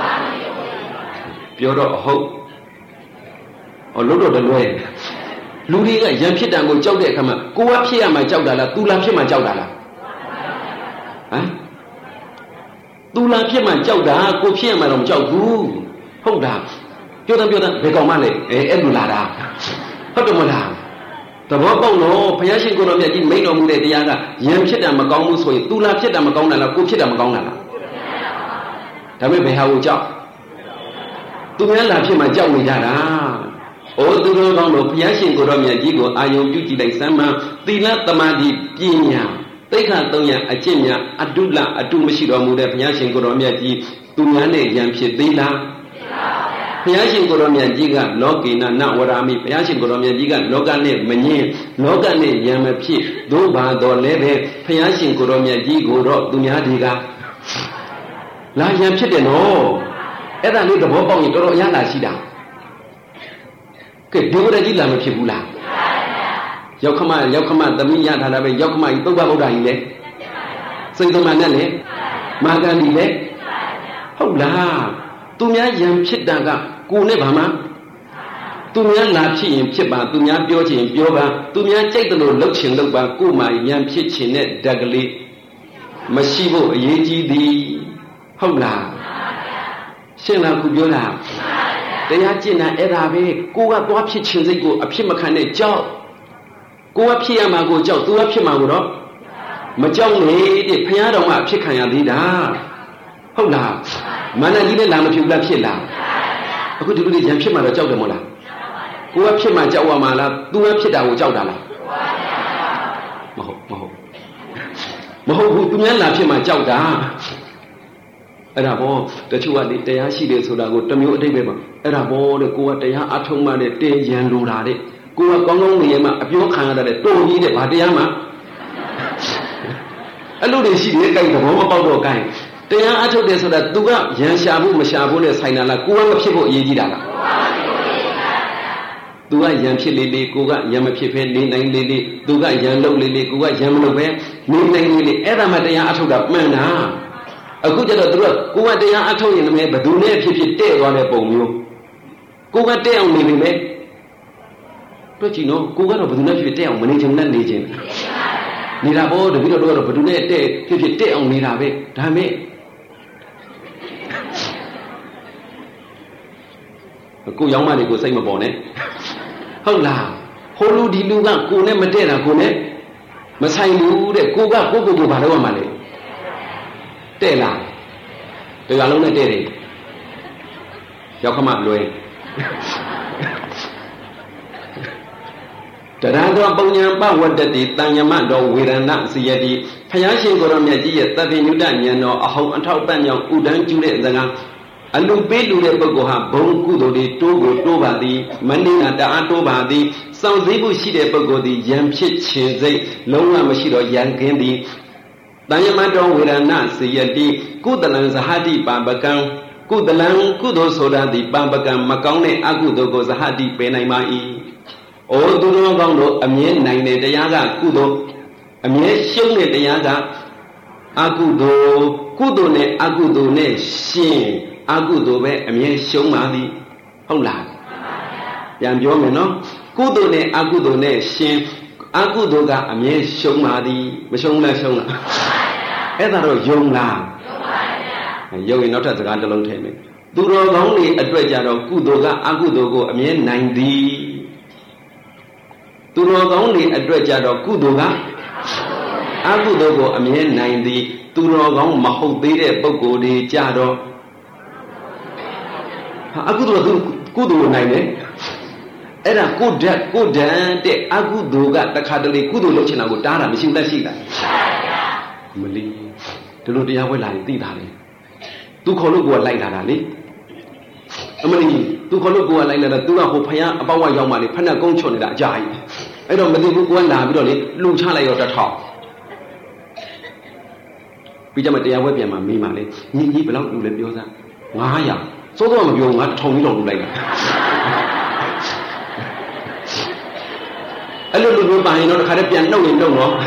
ပြောတော့အဟုတ်အော်လို့တော့တလွဲလူတွေကရံဖြစ်တံကိုကြောက်တဲ့အခါမှာကိုကဖြစ်ရမှကြောက်တာလားသူလားဖြစ်မှကြောက်တာလားဟမ်သူလားဖြစ်မှကြောက်တာကိုဖြစ်ရမှတော့မကြောက်ဘူးဟုတ်လားပြောတယ်ပြောတယ်ဘယ်ကောင်မှလဲအဲအဲ့လိုလာတာဟုတ်တယ်မလားသဘောပေါက်တော့ဘုရားရှင်ကိုယ်တော်မြတ်ကြီးမိန့်တော်မူတဲ့တရားကယံဖြစ်တာမကောင်းဘူးဆိုရင်သူလားဖြစ်တာမကောင်းတာလားကိုဖြစ်တာမကောင်းတာလားဒါပေမဲ့ဘယ်ဟာကိုကြောက်သူများလာဖြစ်မှကြောက်နေကြတာအိုသူတော်ကောင်းတို့ဘုရားရှင်ကိုယ်တော်မြတ်ကြီးကိုအာယုံပြုကြည့်လိုက်စမ်းမှသီလသမာဓိပညာသိက္ခာသုံးရအကျင့်များအတုလအတုမရှိတော်မူတဲ့ဘုရားရှင်ကိုယ်တော်မြတ်ကြီးသူများနဲ့ယံဖြစ်သေးလားဘုရားရှင်ကိုယ်တော်မြတ်ကြီးကလောကေနနဝရာမိဘုရားရှင်ကိုယ်တော်မြတ်ကြီးကလောကနဲ့မငြင်းလောကနဲ့ယံမဖြစ်သို့ပါတော်လည်းပဲဘုရားရှင်ကိုယ်တော်မြတ်ကြီးကိုတော့သူများတွေကလာယံဖြစ်တယ်နော်အဲ့ဒါလေးသဘောပေါက်ရင်တော်တော်အရသာရှိတာကဲဒီဝရကြီးလာမဖြစ်ဘူးလားရောက်ခမရောက်ခမသမီးရထားတာပဲရောက်ခမကြီးသုဘဗုဒ္ဓကြီးလေစိတ်သမဏနဲ့လေမာဂန္ဒီလေဟုတ်လားသူများယံဖြစ်တာကကိုနဲ့ဘာမှသူများလာဖြစ်ရင်ဖြစ်ပါသူများပြောချင်ပြောပါသူများကြိုက်တယ်လို့လှုပ်ချင်လှုပ်ပါကိုမှယံဖြစ်ချင်တဲ့ဓာတ်ကလေးမရှိဖို့အရေးကြီးသည်ဟုတ်လားရှင်းလားခုပြောတာတရားကျင့်တာအဲ့ဒါပဲကိုကသွားဖြစ်ချင်စိတ်ကိုအဖြစ်မခံနဲ့ကြောက်ကိုကဖြစ်ရမှာကိုကြောက်သူကဖြစ်မှာကိုတော့မကြောက်နဲ့တဲ့ဘုရားတော်မှာအဖြစ်ခံရသေးတာဟုတ်လားမန္တကြီးနဲ့လာမဖြစ်ဘူးလားဖြစ်လားအခုဒီလိုတွေရံဖြစ်မှာတော့ကြောက်တယ်မို့လားကိုကဖြစ်မှာကြောက်ရမှာလားသူကဖြစ်တာကိုကြောက်တာလားမဟုတ်မဟုတ်မဟုတ်ဘူးသူများလာဖြစ်မှာကြောက်တာအဲ့ဒါဘောတချို့ကလေတရားရှိတယ်ဆိုတာကိုတမျိုးအတိတ်ပဲပါအဲ့ဒါဘောတဲ့ကိုကတရားအထုံးမှတဲ့တင်ရန်လိုတာတဲ့ကိုကကောင်းကောင်းနေရမှအပြောခံရတဲ့တုံကြီးတဲ့ဗာတရားမှအဲ့လိုတွေရှိတယ်ကြိုက်သဘောမပေါက်တော့ကြိုက်တရားအထုတ်တယ်ဆိုတာ तू ကရန်ရှာဖို့မရှာဖို့နဲ့ဆိုင်တာလားကိုကမဖြစ်ဖို့အရေးကြီးတာလား तू ကရန်ဖြစ်လေလေကိုကရန်မဖြစ်ဖဲနေနိုင်လေလေ तू ကရန်လုပ်လေလေကိုကရန်မလုပ်ပဲနေနိုင်လေလေအဲ့ဒါမှတရားအထုတ်တာမှန်တာအခုကျတော့သူကကိုကတရားအထုတ်ရင်လည်းဘယ်သူနဲ့ဖြစ်ဖြစ်တဲ့သွားတဲ့ပုံမျိုးကိုကတဲ့အောင်နေပြီမဲ့တွေ့ကြည့်နော်ကိုကတော့ဘယ်သူနဲ့ဖြစ်ဖြစ်တဲ့အောင်မနေချင်နဲ့နေချင်နေတာပေါ့တပည့်တော်တို့ကတော့ဘယ်သူနဲ့တဲ့ဖြစ်ဖြစ်တဲ့အောင်နေတာပဲဒါမဲ့ကိုရောင်းမတွေကိုစိတ်မပေါ်နဲ့ဟုတ်လားဟိုလူဒီလူကကိုနဲ့မတဲ့တာကိုနဲ့မဆိုင်ဘူးတဲ့ကိုကကိုကိုကိုဘာလို့ရမှာလဲတဲ့လားတရားလုံးနဲ့တဲ့တယ်ရောက်ခမလွယ်တရံတော်ပုံညာပဝတ္တတိတန်ယမတော်ဝေရဏစီယတိဘုရားရှင်ကိုရောမြတ်ကြီးရဲ့တပ္ပိညုတဉာဏ်တော်အဟောင်းအထောက်ပံ့မြောင်ဥဒန်းကျူးတဲ့စကားအလူပေးလူတဲ့ပုဂ္ဂိုလ်ဟာဘုံကုသိုလ်တွေတိုးကိုတိုးပါသည်မနိနာတအားတိုးပါသည်စောင့်စည်းမှုရှိတဲ့ပုဂ္ဂိုလ်သည်ယံဖြစ်ခြင်းစိတ်လုံးဝမရှိတော့ယံကင်းသည်တန်ယမတော်ဝေရဏစီယတိကုသလံဇဟတိပါပကံကုသလံကုသိုလ်ဆိုတာသည်ပါပကံမကောင်းတဲ့အကုသိုလ်ကိုဇဟတိပယ်နိုင်ပါ၏အိုသူတော်ကောင်းတို့အမြဲနိုင်တဲ့တရားကကုသိုလ်အမြဲရှုံးတဲ့တရားကအကုသိုလ်ကုသိုလ်နဲ့အကုသိုလ်နဲ့ရှင်အကုသိုလ်ပဲအမြဲရှုံးပါသည်ဟုတ်လားပြန်ပြောမယ်နော်ကုသိုလ်နဲ့အကုသိုလ်နဲ့ရှင်အကုသိုလ်ကအမြဲရှုံးပါသည်မရှုံးလားရှုံးလားအဲ့ဒါတော့ယုံလားယုံရင်နောက်ထပ်စကားတစ်လုံးထည့်မယ်သူတော်ကောင်းတွေအတွက်ကြတော့ကုသိုလ်ကအကုသိုလ်ကိုအမြဲနိုင်သည်သူတော်ကောင်းတွေအတွက်ကြတော့ကုသိုလ်ကအကုသိုလ်ကိုအမြဲနိုင်သည်သူတော်ကောင်းမဟုတ်သေးတဲ့ပုဂ္ဂိုလ်တွေကြတော့ဟာအကုသိုလ်ကသူကုသိုလ်ကိုနိုင်တယ်အဲ့ဒါကိုဓာတ်ကိုဓာတ်တဲ့အကုသိုလ်ကတခါတလေကုသိုလ်လုပ်ချင်တာကိုတားတာမရှိဘူးတတ်ရှိတာမလီဒီလိုတရားဝဲလာရင်သိတာလေသူခေါ်လို့ကိုကလိုက်လာတာလေအမလီသူခေါ်လို့ကိုကလိုက်လာတာသူကဟိုဖယားအပေါက်ဝရောက်မှလေဖက်နဲ့ကုန်းချွတ်နေတာအကြာကြီးအဲ့တော့မသိဘူးကိုကလာပြီးတော့လေလူချလိုက်ရောတစ်ထောင်ပြီးကြမှာတရားဝဲပြန်မှာမေးမှလေညီကြီးဘယ်လောက်လူလဲပြောစမ်းငါးရာစောစောမပြောငါထောင်ကြီးတော်လုပ်လိုက်တာအဲ့လိုလူမျိုးပါရင်တော့တခါတည်းပြန်နှုတ်ရင်နှုတ်တော့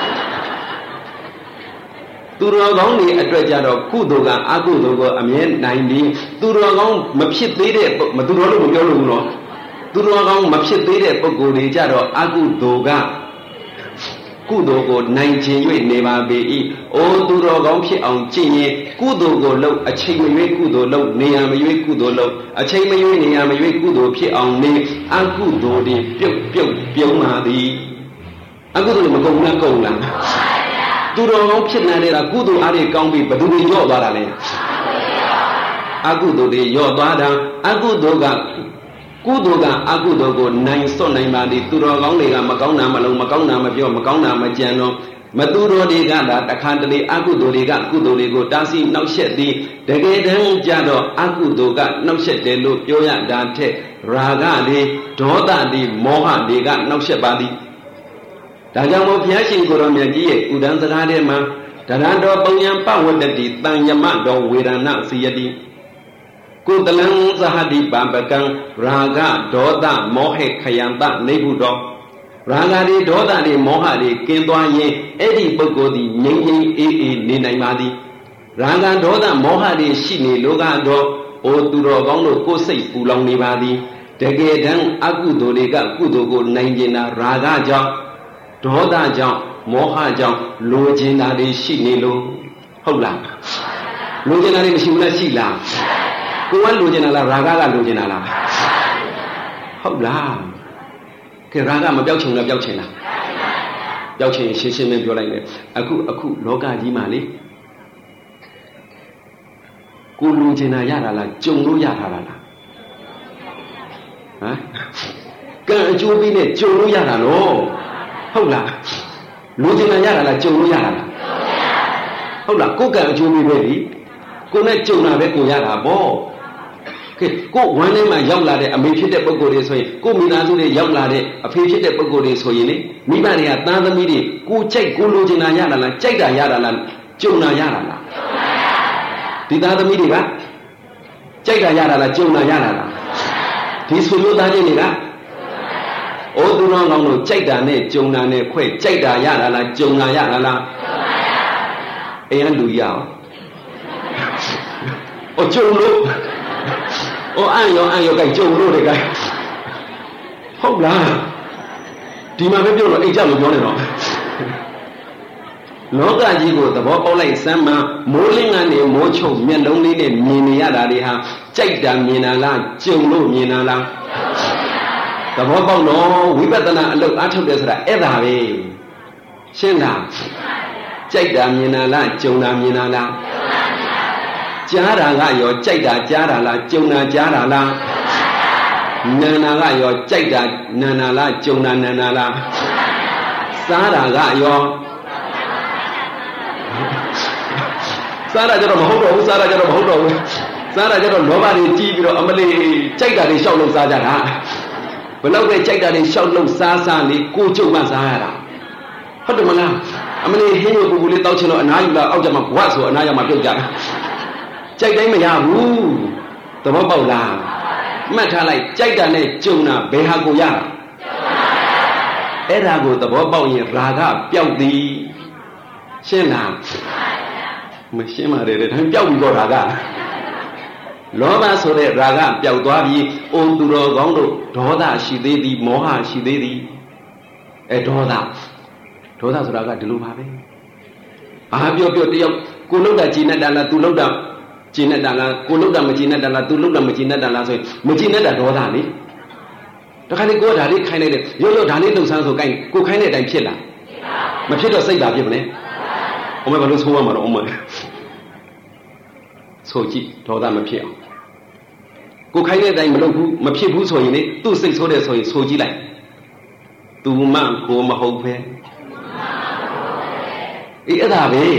သူတော်ကောင်းတွေအတွက်ကြတော့ကုသိုလ်ကအကုသိုလ်ကိုအမြဲနိုင်ပြီးသူတော်ကောင်းမဖြစ်သေးတဲ့မသူတော်လို့မပြောလို့ဘူးနော်သူတော်ကောင်းမဖြစ်သေးတဲ့ပုဂ္ဂိုလ်တွေကြတော့အကုသိုလ်ကကုသိုလ်ကိုနိုင်ခြင်း၍နေပါပေ၏အိုသူတော်ကောင်းဖြစ်အောင်ကျင့်ရင်ကုသိုလ်ကိုလုပ်အချိန်မရွေးကုသိုလ်လုပ်နေရာမရွေးကုသိုလ်လုပ်အချိန်မရွေးနေရာမရွေးကုသိုလ်ဖြစ်အောင်နေအကုသိုလ်တွေပြုတ်ပြုတ်ပြုံးပါသည်အကုသိုလ်တွေမကုန်ဘူးလားကုန်လားသူတော်ကောင်းဖြစ်နေတဲ့ကကုသိုလ်အားတွေကောင်းပြီးဘယ်သူတွေရော့သွားတာလဲအကုသိုလ်တွေရော့သွားတာအကုသိုလ်ကကုသိုလ်ကအကုသိုလ်ကိုနိုင်စွန့်နိုင်ပါသည်သူတော်ကောင်းတွေကမကောင်းတာမလုံးမကောင်းတာမပြောမကောင်းတာမကြံတော့မသူတော်တွေကသာတခါတလေအကုသိုလ်တွေကကုသိုလ်တွေကိုတားဆီးနှောက်ယှက်သည်တကယ်တမ်းကြတော့အကုသိုလ်ကနှောက်ယှက်တယ်လို့ပြောရတာထက်ရာဂတွေဒေါသတွေမောဟတွေကနှောက်ယှက်ပါသည်ဒါကြောင့်မို့ဘုရားရှင်ကိုယ်တော်မြတ်ကြီးရဲ့ဥဒန်းစကားထဲမှာတရံတော်ပုံယံပဝတ္တတိတန်ယမတော်ဝေဒနာစီယတိကုတလံသဟတိပပကံရာဂဒေါသမောဟခယံတနေဘူးတော်ရာဂတွေဒေါသတွေမောဟတွေကင်းသွားရင်အဲ့ဒီပုဂ္ဂိုလ်သည်ငြိမ်းငြိမ်းအေးအေးနေနိုင်ပါသည်ရာဂဒေါသမောဟတွေရှိနေလို့ကတော့အိုသူတော်ကောင်းတို့ကိုယ်စိတ်ပူလောင်နေပါသည်တကယ်တမ်းအကုသိုလ်တွေကကုသိုလ်ကိုနိုင်ကျင်တာရာဂကြောင့်ဒေါသကြောင့်မောဟကြောင့်လိုချင်တာတွေရှိနေလို့ဟုတ်လားလိုချင်တာတွေမရှိဘူးလားရှိလားကိုယ်ကလိုချင်တာလားရာဂကလိုချင်တာလားဟုတ်လားကဲရာဂမပြောက်ချင်လားပြောက်ချင်လားပြောက်ချင်ရှင်းရှင်းလင်းပြောလိုက်မယ်အခုအခုလောကကြီးမှာလေကိုလိုချင်တာရတာလားကြုံလို့ရတာလားဟမ်ကံအကျိုးပေးနဲ့ကြုံလို့ရတာနော်ဟုတ်လားလူကျင်လာရတာလားကြုံလို့ရတာလားဟုတ်လားကိုယ်ကံအကျိုးပေးပဲလေကိုယ်နဲ့ကြုံတာပဲကိုရတာပေါ့ကဲကိုဝမ်းထဲမှာရောက်လာတဲ့အမေဖြစ်တဲ့ပုဂ္ဂိုလ်တွေဆိုရင်ကိုမိသားစုတွေရောက်လာတဲ့အဖေဖြစ်တဲ့ပုဂ္ဂိုလ်တွေဆိုရင်လေမိဘတွေကသားသမီးတွေကိုကြိုက်ကိုလိုချင်တာရတာလားကြိုက်တာရတာလားကြုံတာရတာလားဒီသားသမီးတွေကကြိုက်တာရတာလားကြုံတာရတာလားဒီဆွေမျိုးသားချင်းတွေကအိုးသူတော်ကောင်းတို့ကြိုက်တာနဲ့ကြုံတာနဲ့ခွဲကြိုက်တာရတာလားကြုံတာရတာလားအိမ်ကလူရအောင်အိုကြုံလို့အိုအံ့ရောအံ့ရောကြိုက်ကြုံလို့တဲ့ကြိုက်ဟုတ်လားဒီမှာပဲပြောတော့အိမ်ကြလို့ပြောနေတော့လောကကြီးကိုသဘောပေါက်လိုက်စမ်းမှမိုးလင်းကနေမိုးချုပ်မျက်လုံးလေးနဲ့မြင်နေရတာတွေဟာကြိုက်တာမြင်တာလားကြုံလို့မြင်တာလားသဘောပေါက်တော့ဝိပဿနာအလုပ်အားထုတ်တယ်ဆိုတာအဲ့ဒါပဲရှင်းလားကြိုက်တာမြင်တာလားကြုံတာမြင်တာလားကြားတာကရောကြိုက်တာကြားတာလားကြုံတာကြားတာလားနာနာကရောကြိုက်တာနာနာလားကြုံတာနာနာလားစားတာကရောစားတာကြတော့မဟုတ်တော့ဘူးစားတာကြတော့မဟုတ်တော့ဘူးစားတာကြတော့လောဘတွေကြီးပြီးတော့အမလေးကြိုက်တာတွေရှောက်လို့စားကြတာဘယ်တော့ပဲကြိုက်တာတွေရှောက်လို့စားစားလေးကိုကျုံမှစားရတာဟုတ်တယ်မလားအမလေးဟင်းရုပ်ပူပူလေးတောက်ချင်တော့အနားယူလာအောက်ကျမှဘွတ်ဆိုအနားရောက်မှပြုတ်ကြတာကြိုက်တိုင်းမရဘူးသဘောပေါက်လားမှတ်ထားလိုက်ကြိုက်တာနဲ့ကြုံတာဘယ်ဟာကိုရတာအဲ့ဒါကိုသဘောပေါက်ရင်ရာဂပျောက်သည်ရှင်းလားမရှင်းပါနဲ့ဒါပျောက်ပြီးတော့ရာဂလောဘဆိုတဲ့ရာဂပျောက်သွားပြီးအိုသူတော်ကောင်းတို့ဒေါသရှိသေးသည်မောဟရှိသေးသည်အဲဒေါသဒေါသဆိုတာကဒီလိုပါပဲဘာပြောပြောတယောက်ကိုလုတ်တာကြည်နေတာလားသူလုတ်တာကြည်နေတာလားကိုလုတ်တာမကြည်နေတာလားသူလုတ်တာမကြည်နေတာလားဆိုရင်မကြည်နေတာဒေါသလေတခါလေကိုကဒါလေးခိုင်းလိုက်တယ်ရုပ်ရုပ်ဒါလေးလှုပ်ဆန်းဆိုကိုင်းကိုခိုင်းတဲ့အတိုင်းဖြစ်လားမဖြစ်တော့စိတ်သာဖြစ်မလဲအမေဘာလို့ဆိုးရမှာတော့အမေဆိုကြည့်ဒေါသမဖြစ်အောင်ကိုခိုင်းတဲ့အတိုင်းမလုပ်ဘူးမဖြစ်ဘူးဆိုရင်လေသူ့စိတ်ဆိုးတယ်ဆိုရင်ဆိုကြည့်လိုက်သူမှကိုမဟုတ်ပဲအေးအဲ့ဒါပဲ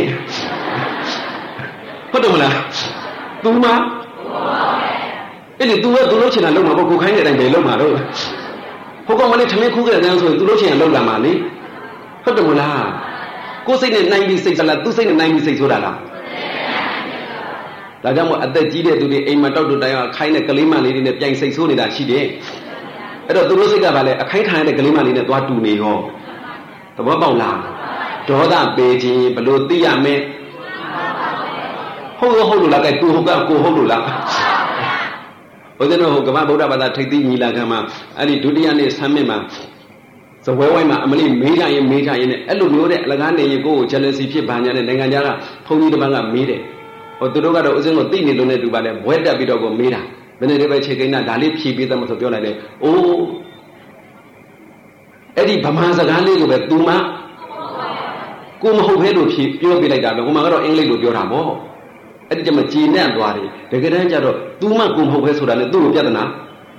ဟုတ်တယ်မလားသူမှအဲ့ဒီသူကသူလုပ်ချင်တာလုပ်မှာပေါ့ကိုခိုင်းတဲ့အတိုင်းပဲလုပ်မှာတော့ဟိုကောင်မလေးထမင်းခူးကြတယ်ဆိုရင်သူလုပ်ချင်ရင်လုပ်လာမှာလေဟုတ်တယ်မလားကိုစိတ်နဲ့နိုင်ပြီးစိတ်စလားသူစိတ်နဲ့နိုင်ပြီးစိတ်ဆိုတာလားဟဒါကြောင့်မို့အသက်ကြီးတဲ့သူတွေအိမ်မှာတောက်တူတိုင်အောင်ခိုင်းတဲ့ကလေးမလေးတွေနဲ့ပြိုင်စိတ်ဆိုးနေတာရှိတယ်အဲ့တော့သူတို့စိတ်ကဘာလဲအခိုင်းထိုင်တဲ့ကလေးမလေးနဲ့သွားတူနေရောသဘောပေါက်လားဒေါသပေခြင်းဘလို့သိရမလဲဟုတ်ဟုတ်လို့လားကဲသူဟုတ်ကကိုဟုတ်လို့လားဘုရားတို့ဟိုကမ္ဘာဗုဒ္ဓဘာသာထိပ်သီးညီလာခံမှာအဲ့ဒီဒုတိယနေ့ဆမ်းမြင့်မှာဇဝဲဝိုင်းမှာအမလေးမေးကြရင်မေးကြရင်နဲ့အဲ့လိုမျိုးတဲ့အလကားနေရင်ကိုယ်ကို jealousy ဖြစ်ပါညာနဲ့နိုင်ငံခြားကဘုန်းကြီးတစ်ပန်းကမေးတယ်ဟိုသူတို့ကတော့ဦးစင်းကိုသိနေလို့နဲ့တူပါလေဘွဲတက်ပြီးတော့ကိုမေးတာဘယ်နဲ့တည်းပဲခြေကိန်းကဒါလေးဖြည့်ပေးသမှာဆိုပြောလိုက်တယ်အိုးအဲ့ဒီဗမာစကားလေးကိုပဲ तू မှကိုမဟုတ်ဘဲလို့ဖြည့်ပြောပြလိုက်တာပဲဟိုမှာကတော့အင်္ဂလိပ်လိုပြောတာပေါ့အဲ့ဒီကျမှကြည်နဲ့သွားတယ်တကယ်တမ်းကျတော့ तू မှကိုမဟုတ်ဘဲဆိုတာနဲ့သူ့ကိုပြဿနာ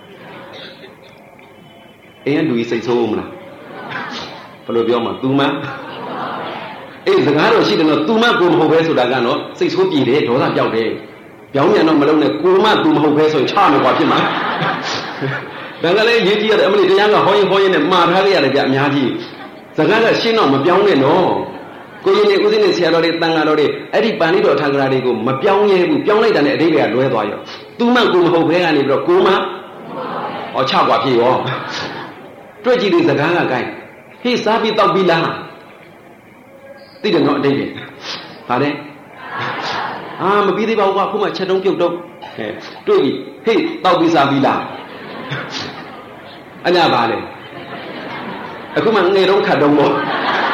အင်းလူကြီးစိတ်ဆိုးမလားဘယ်လိုပြောမှာ तू မှအေးစကားတော့ရှိတယ်နော် तू မှကိုမဟုတ်ဘဲဆိုတာကတော့စိတ်ဆိုးပြည်တယ်ဒေါသပြောက်တယ်ပြောင်းပြန်တော့မလုံးနဲ့ကိုမှ तू မဟုတ်ဘဲဆိုရင်ချမယ်ကွာဖြစ်မှာဒါကလည်းရေးကြည့်ရတယ်အမလီတရားကဟောရင်ဟောရင်နဲ့မှားထားခဲ့ရတယ်ဗျအများကြီးစကားကရှင်းတော့မပြောင်းနဲ့နော်ကိုရင်နေဦးစင်းနေဆရာတော်တွေတန်ဃာတော်တွေအဲ့ဒီပဏိတော်ထာဂရာတွေကိုမပြောင်းရဲဘူးပြောင်းလိုက်တာနဲ့အတိတ်ကလွဲသွားရော तू မှကိုမဟုတ်ဘဲကနေပြီးတော့ကိုမှဟောချကွာဖြစ်ရောတွေ့ကြည့်တဲ့စကားကကိုင်းဟေးစားပြီးတောက်ပြီးလားသိတယ်နော်အတိတ်ကဟာတဲ့အာမပြီးသေးပါဘူးကွာခုမှချက်တုံးပြုတ်တော့ဟဲ့တွေ့ပြီဟေးတောက်ပြီးစားပြီးလားအညာပါလေအခုမှငယ်တော့ခတ်တော့ပေါ့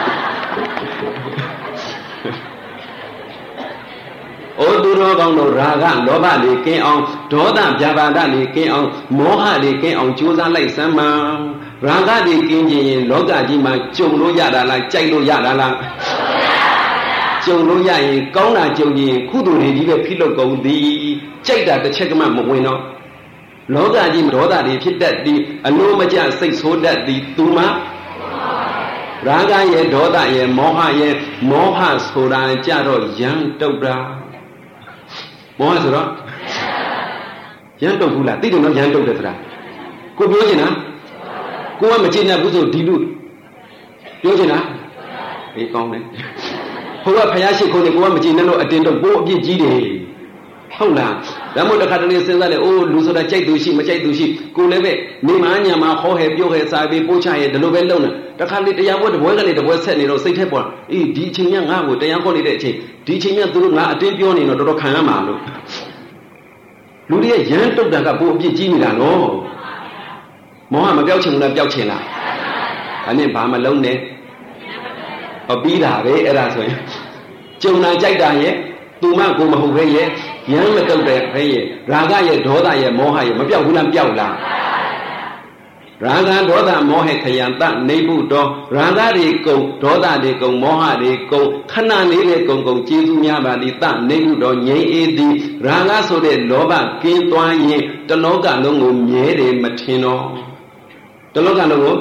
ဩသူတော်ကောင်းတို့ရာဂလောဘလေးကင်းအောင်ဒေါသဗျာပါဒလေးကင်းအောင်မောဟလေးကင်းအောင်ကြိုးစားလိုက်စမ်းပါရာဂလေးကင်းခြင်းရင်လောကကြီးမှာကြုံလို့ရတာလားကြိုက်လို့ရတာလားကြုံလို့ရရင်ကောင်းတာကြုံရင်ကုသိုလ်တွေကြီးပဲဖိလုပ်ကုန်သည်ကြိုက်တာတစ်ချက်ကမှမဝင်တော့လောကကြီးဒေါသတွေဖြစ်တတ်သည်အလိုမကျစိတ်ဆိုးတတ်သည်သူမှရာဂရဲ့ဒေါသရဲ့မောဟရဲ့မောဟဆိုတာကြတော့ယံတုတ်တာမောဟဆိုတော့ယံတုတ်ဘူးလားသိတယ်နော်ယံတုတ်တယ်ဆိုတာကိုပြောချင်တာကိုကမကျေနပ်ဘူးဆိုဒီလူပြောချင်တာအေးကောင်းတယ်ဟိုကဖယားရှိခိုးနေကိုကမကျေနပ်လို့အတင်းတော့ပိုးအပြစ်ကြီးတယ်ဟုတ်လားဒါမို့တခါတလေစဉ်းစားတယ်အိုးလူဆိုတာကြိုက်သူရှိမကြိုက်သူရှိကိုလည်းပဲနေမညာမှာဟောဟဲပြောဟဲစာပေးပို့ချရဲဒီလိုပဲလုပ်နေတခါလေတရားပွဲတပွဲကနေတပွဲဆက်နေတော့စိတ်ထက်ပေါ်အေးဒီအချိန်ကငါ့ကိုတရားခေါ်နေတဲ့အချိန်ဒီအချိန်ကသူတို့ငါအတင်းပြောနေတော့တော်တော်ခံရမှာလို့လူတွေရဲ့ရမ်းတုတ်တာကပိုအပြစ်ကြီးနေတာနော်မောဟမပြောက်ချင်ဘူးလားပြောက်ချင်လားဒါနဲ့ဘာမလုံးနဲ့အပြီးတာပဲအဲ့ဒါဆိုရင်ကြုံတာကြိုက်တာရဲ့သူမကိုမဟုတ်ပဲရဲ့ရမ်းမတုတ်တဲ့ပဲရဲ့ရာဂရဲ့ဒေါသရဲ့မောဟရဲ့မပြောက်ဘူးလားပြောက်လားရာဂဒေါသမောဟခယံတနေဖို့တော့ရာဂတွေကုန်ဒေါသတွေကုန်မောဟတွေကုန်ခဏလေးလေးကုန်ကုန်ကျေးဇူးများပါသည်တနေဖို့တော့ငြိမ်းအေးသည်ရာဂဆိုတဲ့လောဘကင်းသွားရင်တလောကလုံးကိုမြဲတယ်မထင်တော့တလောကလုံးကို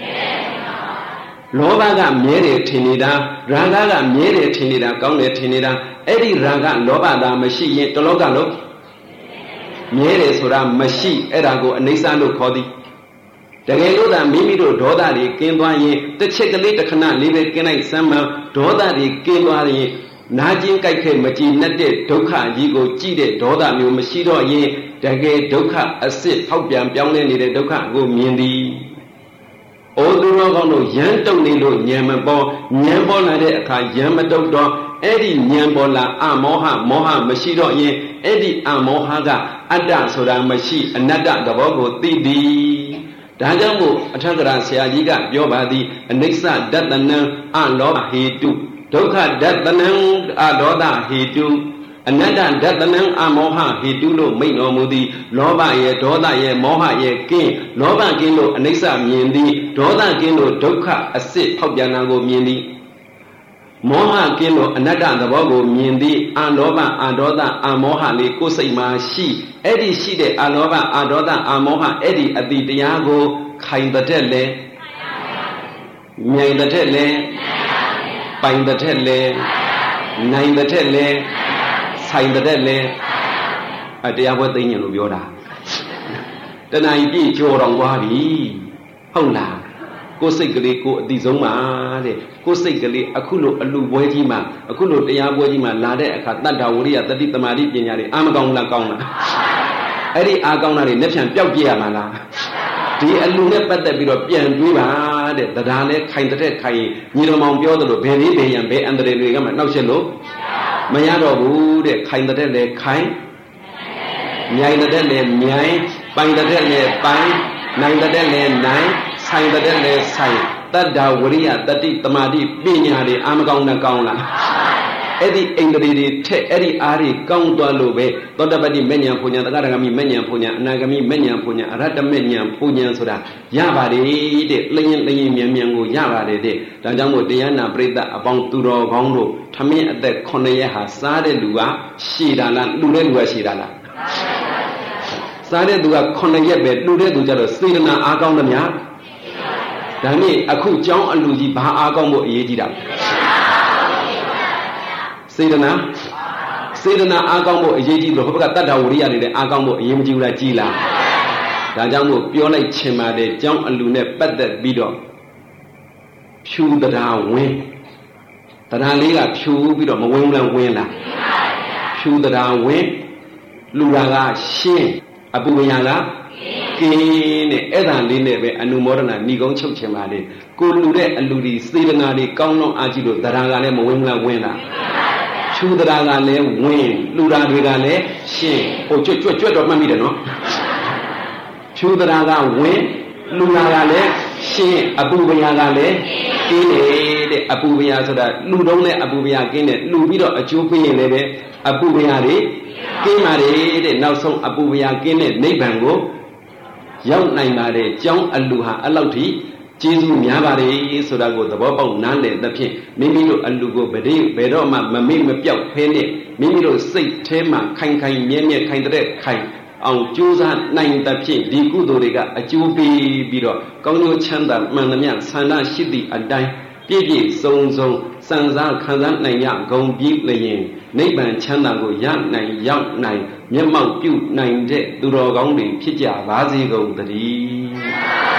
လောဘကမြဲတယ်ထင်နေတာရာဂကမြဲတယ်ထင်နေတာကောင်းတယ်ထင်နေတာအဲ့ဒီရာဂလောဘသာမရှိရင်တလောကလုံးမြဲတယ်ဆိုတာမရှိအဲ့ဒါကိုအနိစ္စလို့ခေါ်သည်တကယ်လို့သာမိမိတို့ဒေါသတွေကင်းသွားရင်တစ်ချက်ကလေးတစ်ခဏလေးပဲကင်းလိုက်စမ်းမှဒေါသတွေကင်းသွားရင်နာကျင်ကြိုက်ခဲမကြည်နဲ့တဲ့ဒုက္ခကြီးကိုကြည့်တဲ့ဒေါသမျိုးမရှိတော့ရင်တကယ်ဒုက္ခအစစ်ဖောက်ပြန်ပြောင်းလဲနေတဲ့ဒုက္ခကိုမြင်သည်ဩသူတော်ကောင်းတို့ယံတုတ်နေလို့ဉာဏ်မပေါ်ဉာဏ်ပေါ်လာတဲ့အခါယံမတုတ်တော့အဲ့ဒီဉာဏ်ပေါ်လာအမောဟမောဟမရှိတော့ရင်အဲ့ဒီအမောဟကအတ္တဆိုတာမရှိအနတ္တသဘောကိုသိသည်ဒါကြောင့်မို့အထက်ကရာဆရာကြီးကပြောပါသည်အနိစ္စဒတနံအလောဟေတုဒုက္ခဒတနံအဒေါသဟေတုအနတ္တဒတနံအမောဟဟေတုလို့မိန့်တော်မူသည်လောဘရဲ့ဒေါသရဲ့မောဟရဲ့ကင်းလောဘကင်းလို့အနိစ္စမြင်သည်ဒေါသကင်းလို့ဒုက္ခအစစ်ဖောက်ပြန်တာကိုမြင်သည်မောဟကင်းလို့အနတ္တသဘောကိုမြင်သည်အလောဘအဒေါသအမောဟလေးကိုယ်စိတ်မှာရှိအဲ့ဒီရှိတဲ့အလောဘအဒေါသအမောဟအဲ့ဒီအတိတရားကိုခိုင်တဲ့လဲမြိုင်တဲ့လဲပိုင်တဲ့လဲနိုင်တဲ့လဲဆိုင်တဲ့လဲအတရားပွဲသိဉ္ဇဉ်လို့ပြောတာတဏှာကြီးပြည့်ကြော်တော်သွားပြီဟုတ်လားကိုစိတ်ကလေးကိုအတိဆုံးပါတဲ့ကိုစိတ်ကလေးအခုလိုအလူပွဲကြီးမှာအခုလိုတရားပွဲကြီးမှာလာတဲ့အခါတတ္တဝရိယတတိတမာတိပညာတွေအာမကောင်းလားကောင်းလားအဲ့ဒီအာကောင်းတာတွေလက်ဖြံပျောက်ပြရမှာလားဒီအလူနဲ့ပတ်သက်ပြီးတော့ပြန်တွေးပါတဲ့တရားလဲခိုင်တဲ့ခိုင်ညီတော်မောင်ပြောသလိုဘယ်လေးဘယ်ရန်ဘယ်အန္တရာယ်တွေကမှနှောက်ရှက်လို့မရတော့ဘူးတဲ့ခိုင်တဲ့လဲခိုင်မြိုင်တဲ့လဲမြိုင်ပိုင်တဲ့လဲပိုင်နိုင်တဲ့လဲနိုင်ဆိုင်တဲ့လဲဆိုင်တတ္တဝရိယတတိတမာတိပညာတွေအာမကောင်းနဲ့ကောင်းလားအဲ့ဒီအိန္ဒြေတွေထက်အဲ့ဒီအားတွေကောင်းသွားလို့ပဲသောတပတ္တိမဉ္ဇဉ်ပူညာတက္ကရာဂမိမဉ္ဇဉ်ပူညာအနာဂမိမဉ္ဇဉ်ပူညာအရဟတမဉ္ဇဉ်ပူညာဆိုတာရပါတယ်တဲ့လျင်လျင်မြန်မြန်ကိုရပါတယ်တဲ့ဒါကြောင့်မို့တရားနာပရိသတ်အပေါင်းသူတော်ကောင်းတို့ထမင်းအသက်ခုနှစ်ရက်ဟာစားတဲ့လူကရှည်တာလားလူတဲ့လူကရှည်တာလားစားတဲ့သူကခုနှစ်ရက်ပဲလူတဲ့သူကျတော့စေတနာအားကောင်းသမျှဒါနဲ့အခုကျောင်းအလူကြီးဘာအားကောင်းဖို့အရေးကြီးတာစေတနာစေတနာအားကောင်းဖို့အရေးကြီးလို့ဘုရားကတတ္တဝရိယတွေလည်းအားကောင်းဖို့အရေးမကြီးဘူးလားကြီးလားဒါကြောင့်မို့ပြောလိုက်ချင်ပါတယ်ကျောင်းအလူနဲ့ပတ်သက်ပြီးတော့ဖြူတရားဝင်တရားလေးကဖြူပြီးတော့မဝင်ဘူးလားဝင်လားဖြူတရားဝင်လူရာကရှင်းအပူပညာကကင်းနဲ့အဲ့ဒါလေးနဲ့ပဲအနုမောဒနာဏီကုံချုပ်ချင်ပါလေကိုလူတဲ့အလူဒီစေတနာတွေကောင်းလုံးအားကြီးလို့တရားကလည်းမဝင်ဘူးလားဝင်လားဖြူတရားကလည်းဝင်လူရာတွေကလည်းရှင်းဟိုကြွတ်ကြွတ်ကြွတ်တော့မှတ်မိတယ်နော်ဖြူတရားကဝင်လူရာကလည်းရှင်းအပူပညာကလည်းကင်းတယ်တဲ့အပူပညာဆိုတာလူတုံးနဲ့အပူပညာကင်းတယ်လူပြီးတော့အကျိုးပေးရင်လည်းပဲအပူပညာတွေကင်းပါတယ်တဲ့နောက်ဆုံးအပူပညာကင်းတဲ့နိဗ္ဗာန်ကိုရောက်နိုင်ပါတယ်ကျောင်းအလူဟာအဲ့လောက်ထိကျေးဇူးများပါတယ်ဆိုတာကိုသဘောပေါက်နားလည်သဖြင့်မိမိတို့အလူကိုဗတိဘယ်တော့မှမမေ့မပြောက်ဖဲနဲ့မိမိတို့စိတ်ထဲမှာခိုင်ခိုင်မြဲမြဲခိုင်တဲ့ခိုင်အောင်ကြိုးစားနိုင်သဖြင့်ဒီကုသိုလ်တွေကအကျိုးပေးပြီးတော့ကောင်းကျိုးချမ်းသာမှန်သမျှဆန္ဒရှိသည့်အတိုင်းပြည့်ပြည့်စုံစုံစံစားခံစားနိုင်ရဂုံပြီးလျင်နိဗ္ဗာန်ချမ်းသာကိုရနိုင်ရောက်နိုင်မျက်မှောက်ပြုနိုင်တဲ့သူတော်ကောင်းတွေဖြစ်ကြပါစေကုန်သတည်း